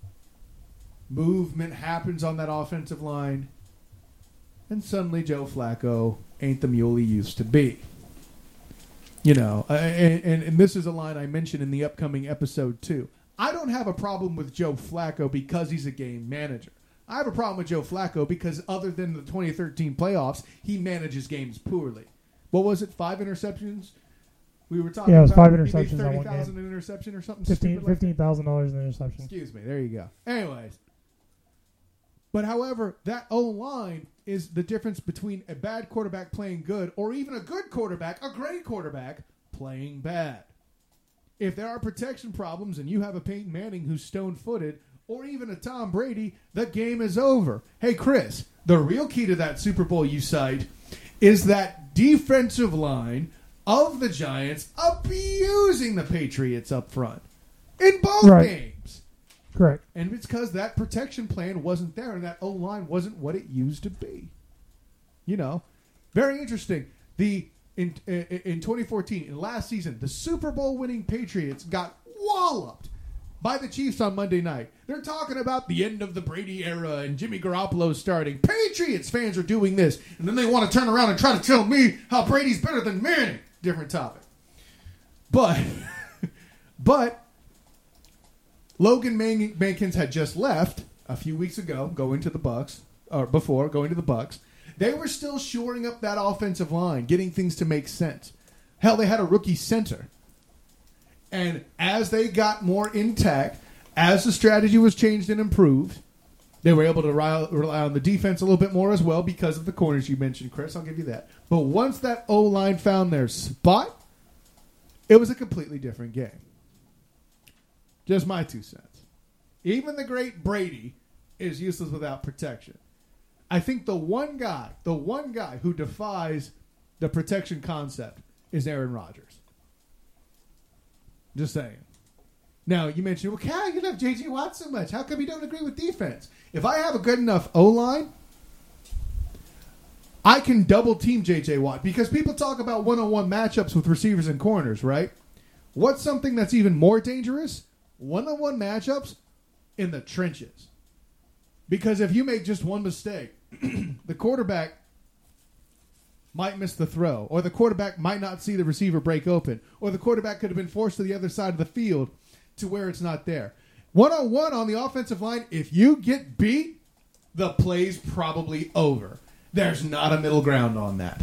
S1: Movement happens on that offensive line. And suddenly Joe Flacco ain't the mule he used to be. You know, and, and, and this is a line I mentioned in the upcoming episode, too. I don't have a problem with Joe Flacco because he's a game manager. I have a problem with Joe Flacco because other than the twenty thirteen playoffs, he manages games poorly. What was it, five interceptions? We were talking
S3: yeah, it was
S1: about
S3: five interceptions on
S1: thirty
S3: one
S1: thousand
S3: game.
S1: an interception or something
S3: fifteen
S1: stupid like
S3: thousand dollars in interception.
S1: Excuse me. There you go. Anyways. But however, that O-line is the difference between a bad quarterback playing good or even a good quarterback, a great quarterback, playing bad. If there are protection problems and you have a Peyton Manning who's stone-footed or even a Tom Brady, the game is over. Hey, Chris, the real key to that Super Bowl you cite is that defensive line of the Giants abusing the Patriots up front in both
S3: right.
S1: games.
S3: Correct.
S1: And it's because that protection plan wasn't there and that O-line wasn't what it used to be. You know, very interesting. The in, in in twenty fourteen, in last season, the Super Bowl winning Patriots got walloped by the Chiefs on Monday night. They're talking about the end of the Brady era and Jimmy Garoppolo starting. Patriots fans are doing this. And then they want to turn around and try to tell me how Brady's better than Manning. Different topic. But, but, Logan Man- Mankins had just left a few weeks ago, going to the Bucs, or before going to the Bucs. They were still shoring up that offensive line, getting things to make sense. Hell, they had a rookie center. And as they got more intact, as the strategy was changed and improved, they were able to rely on the defense a little bit more as well because of the corners you mentioned, Chris. I'll give you that. But once that O-line found their spot, it was a completely different game. Just my two cents. Even the great Brady is useless without protection. I think the one guy, the one guy who defies the protection concept is Aaron Rodgers. Just saying. Now, you mentioned, well, Cal, you love J J Watt so much. How come you don't agree with defense? If I have a good enough O-line, I can double team J J Watt because people talk about one-on-one matchups with receivers and corners, right? What's something that's even more dangerous? One-on-one matchups in the trenches. Because if you make just one mistake, the quarterback might miss the throw, or the quarterback might not see the receiver break open, or the quarterback could have been forced to the other side of the field to where it's not there. One-on-one on the offensive line, if you get beat, the play's probably over. There's not a middle ground on that.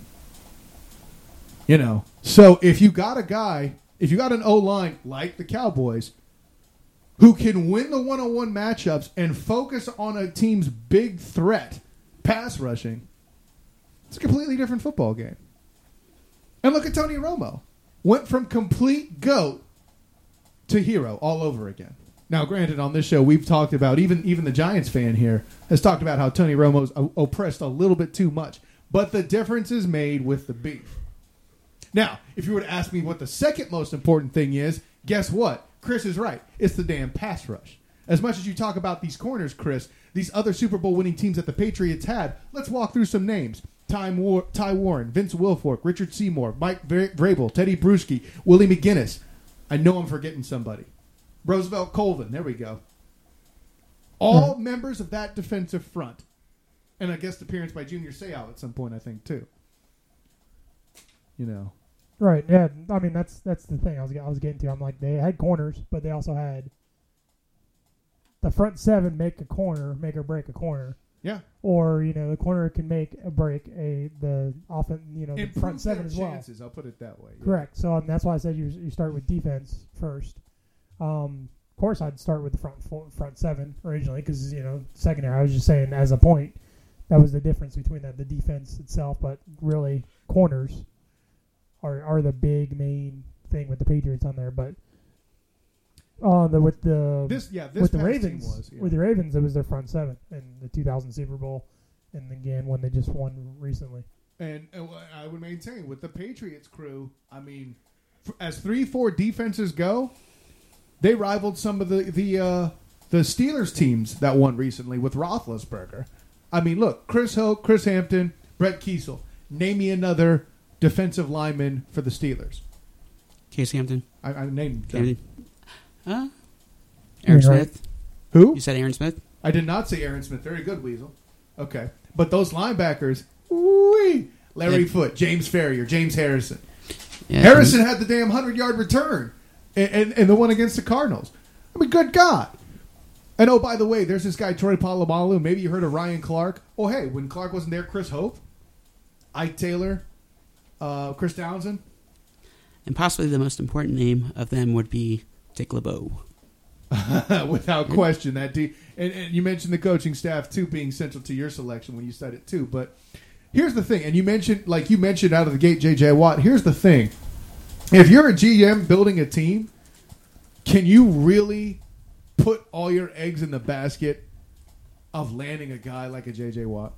S1: You know, so if you got a guy, if you got an O-line like the Cowboys, who can win the one-on-one matchups and focus on a team's big threat, pass rushing, it's a completely different football game. And look at Tony Romo. Went from complete GOAT to hero all over again. Now, granted, on this show, we've talked about, even, even the Giants fan here has talked about how Tony Romo's oppressed a little bit too much. But the difference is made with the beef. Now, if you were to ask me what the second most important thing is, guess what? Chris is right. It's the damn pass rush. As much as you talk about these corners, Chris, these other Super Bowl winning teams that the Patriots had, let's walk through some names. Ty, War- Ty Warren, Vince Wilfork, Richard Seymour, Mike Vrabel, Teddy Bruschi, Willie McGinnis. I know I'm forgetting somebody. Roosevelt Colvin, there we go. All hmm. members of that defensive front. And a guest appearance by Junior Seau at some point, I think, too. You know.
S3: Right, yeah. I mean, that's that's the thing I was I was getting to. I'm like, they had corners, but they also had the front seven make a corner, make or break a corner.
S1: Yeah.
S3: Or, you know, the corner can make or break a the often, you know, the
S1: Improve
S3: front seven as well.
S1: Chances, I'll put it that way. Yeah.
S3: Correct. So um, that's why I said you you start with defense first. Um, of course, I'd start with the front four, front seven originally because, you know, secondary. I was just saying as a point, that was the difference between that, the defense itself, but really corners are are the big main thing with the Patriots on there. But uh, the with the
S1: this yeah this
S3: with the
S1: past
S3: Ravens
S1: team was, yeah.
S3: with the Ravens, it was their front seven in the two thousand Super Bowl, and again when they just won recently.
S1: And, and I would maintain with the Patriots crew, I mean, f- as three four defenses go, they rivaled some of the the uh, the Steelers teams that won recently with Roethlisberger. I mean, look, Chris Hoke, Chris Hampton, Brett Kiesel. Name me another defensive lineman for the Steelers.
S2: Case Hampton.
S1: I, I named them.
S2: Uh, Aaron
S3: You're
S2: Smith.
S3: Right.
S1: Who?
S2: You said Aaron Smith?
S1: I did not say Aaron Smith. Very good, Weasel. Okay. But those linebackers, woo-wee, Larry
S2: Yeah.
S1: Foote, James Ferrier, James Harrison.
S2: Yeah,
S1: Harrison had the damn hundred-yard return and, and, and the one against the Cardinals. I mean, good God. And, oh, by the way, there's this guy, Troy Polamalu. Maybe you heard of Ryan Clark. Oh, hey, when Clark wasn't there, Chris Hope, Ike Taylor, uh, Chris Townsend.
S2: And possibly the most important name of them would be Dick LeBeau.
S1: Without question. that de- and, and you mentioned the coaching staff, too, being central to your selection when you said it, too. But here's the thing. And you mentioned, like you mentioned out of the gate, J J. Watt. Here's the thing. If you're a G M building a team, can you really put all your eggs in the basket of landing a guy like a J J. Watt?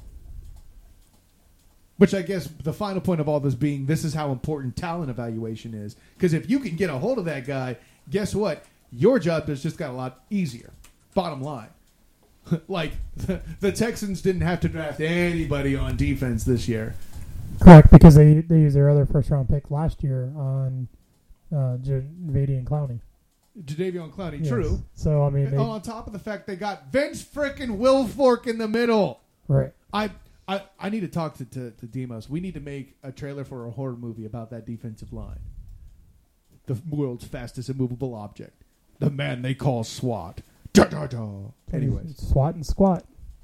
S1: Which I guess the final point of all this being, this is how important talent evaluation is. Because if you can get a hold of that guy, guess what? Your job has just got a lot easier. Bottom line. Like, the, the Texans didn't have to draft anybody on defense this year.
S3: Correct, because they they used their other first-round pick last year on uh, Jadeveon Clowney.
S1: Jadeveon Clowney,
S3: Yes.
S1: true.
S3: So, I mean...
S1: And
S3: They,
S1: on top of the fact they got Vince frickin' Wilfork in the middle.
S3: right.
S1: I... I, I need to talk to, to, to Demos. We need to make a trailer for a horror movie about that defensive line. The world's fastest immovable object. The man they call SWAT. Da, da, da. Anyways.
S3: SWAT and squat.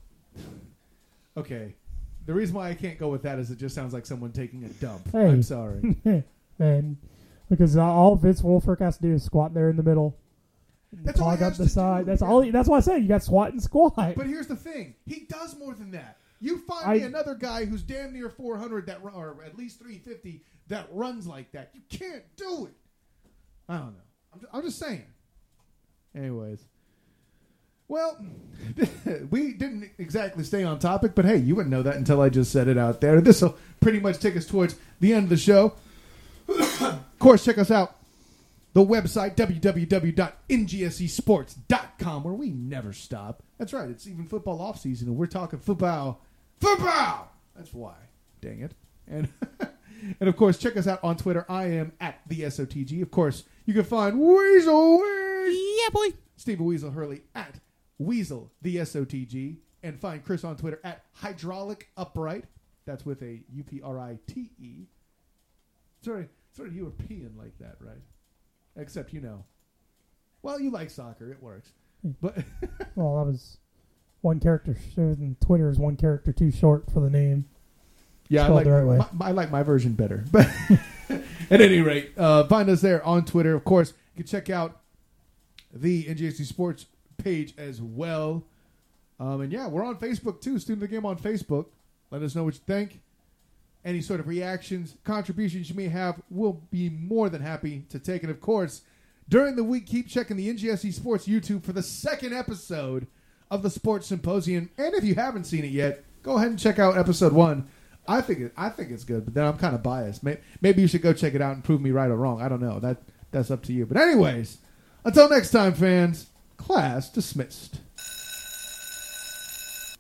S1: Okay. The reason why I can't go with that is it just sounds like someone taking a dump.
S3: Hey.
S1: I'm sorry.
S3: And because all Vince Wilfork has to do is squat there in the middle.
S1: That's all he
S3: Clog up
S1: has
S3: the
S1: to
S3: side.
S1: do.
S3: That's all. He, that's why I say you got SWAT and squat.
S1: But here's the thing. He does more than that. You find
S3: I,
S1: me another guy who's damn near four hundred that, run, or at least three fifty that runs like that. You can't do it. I don't know. I'm just, I'm just saying. Anyways. Well, we didn't exactly stay on topic, but hey, you wouldn't know that until I just said it out there. This will pretty much take us towards the end of the show. Of course, check us out. The website, w w w dot n g s e sports dot com, where we never stop. That's right. It's even football off season, and we're talking football. Football! That's why. Dang it. And, and of course, check us out on Twitter. I am at the S O T G. Of course, you can find Weasel Wiz.
S2: Yeah, boy.
S1: Stephen Weasel Hurley at Weasel, the S O T G. And find Chris on Twitter at Hydraulic Upright. That's with a U P R I T E. Sorry, sort of European like that, right? Except, you know, well, you like soccer. It works. But
S3: well, that was one character. And Twitter is one character too short for the name.
S1: yeah, I
S3: Spelled
S1: like,
S3: the right way.
S1: my, I like my version better. But at any rate, uh, find us there on Twitter. Of course, you can check out the N G S C Sports page as well. Um, and yeah, we're on Facebook too. Student of the Game on Facebook. Let us know what you think. Any sort of reactions, contributions you may have, we'll be more than happy to take it. Of course, during the week, keep checking the N G S C Sports YouTube for the second episode of the Sports Symposium. And if you haven't seen it yet, go ahead and check out episode one. I think it, I think it's good, but then I'm kind of biased. Maybe, maybe you should go check it out and prove me right or wrong. I don't know. That that's up to you. But anyways, until next time, fans. Class dismissed.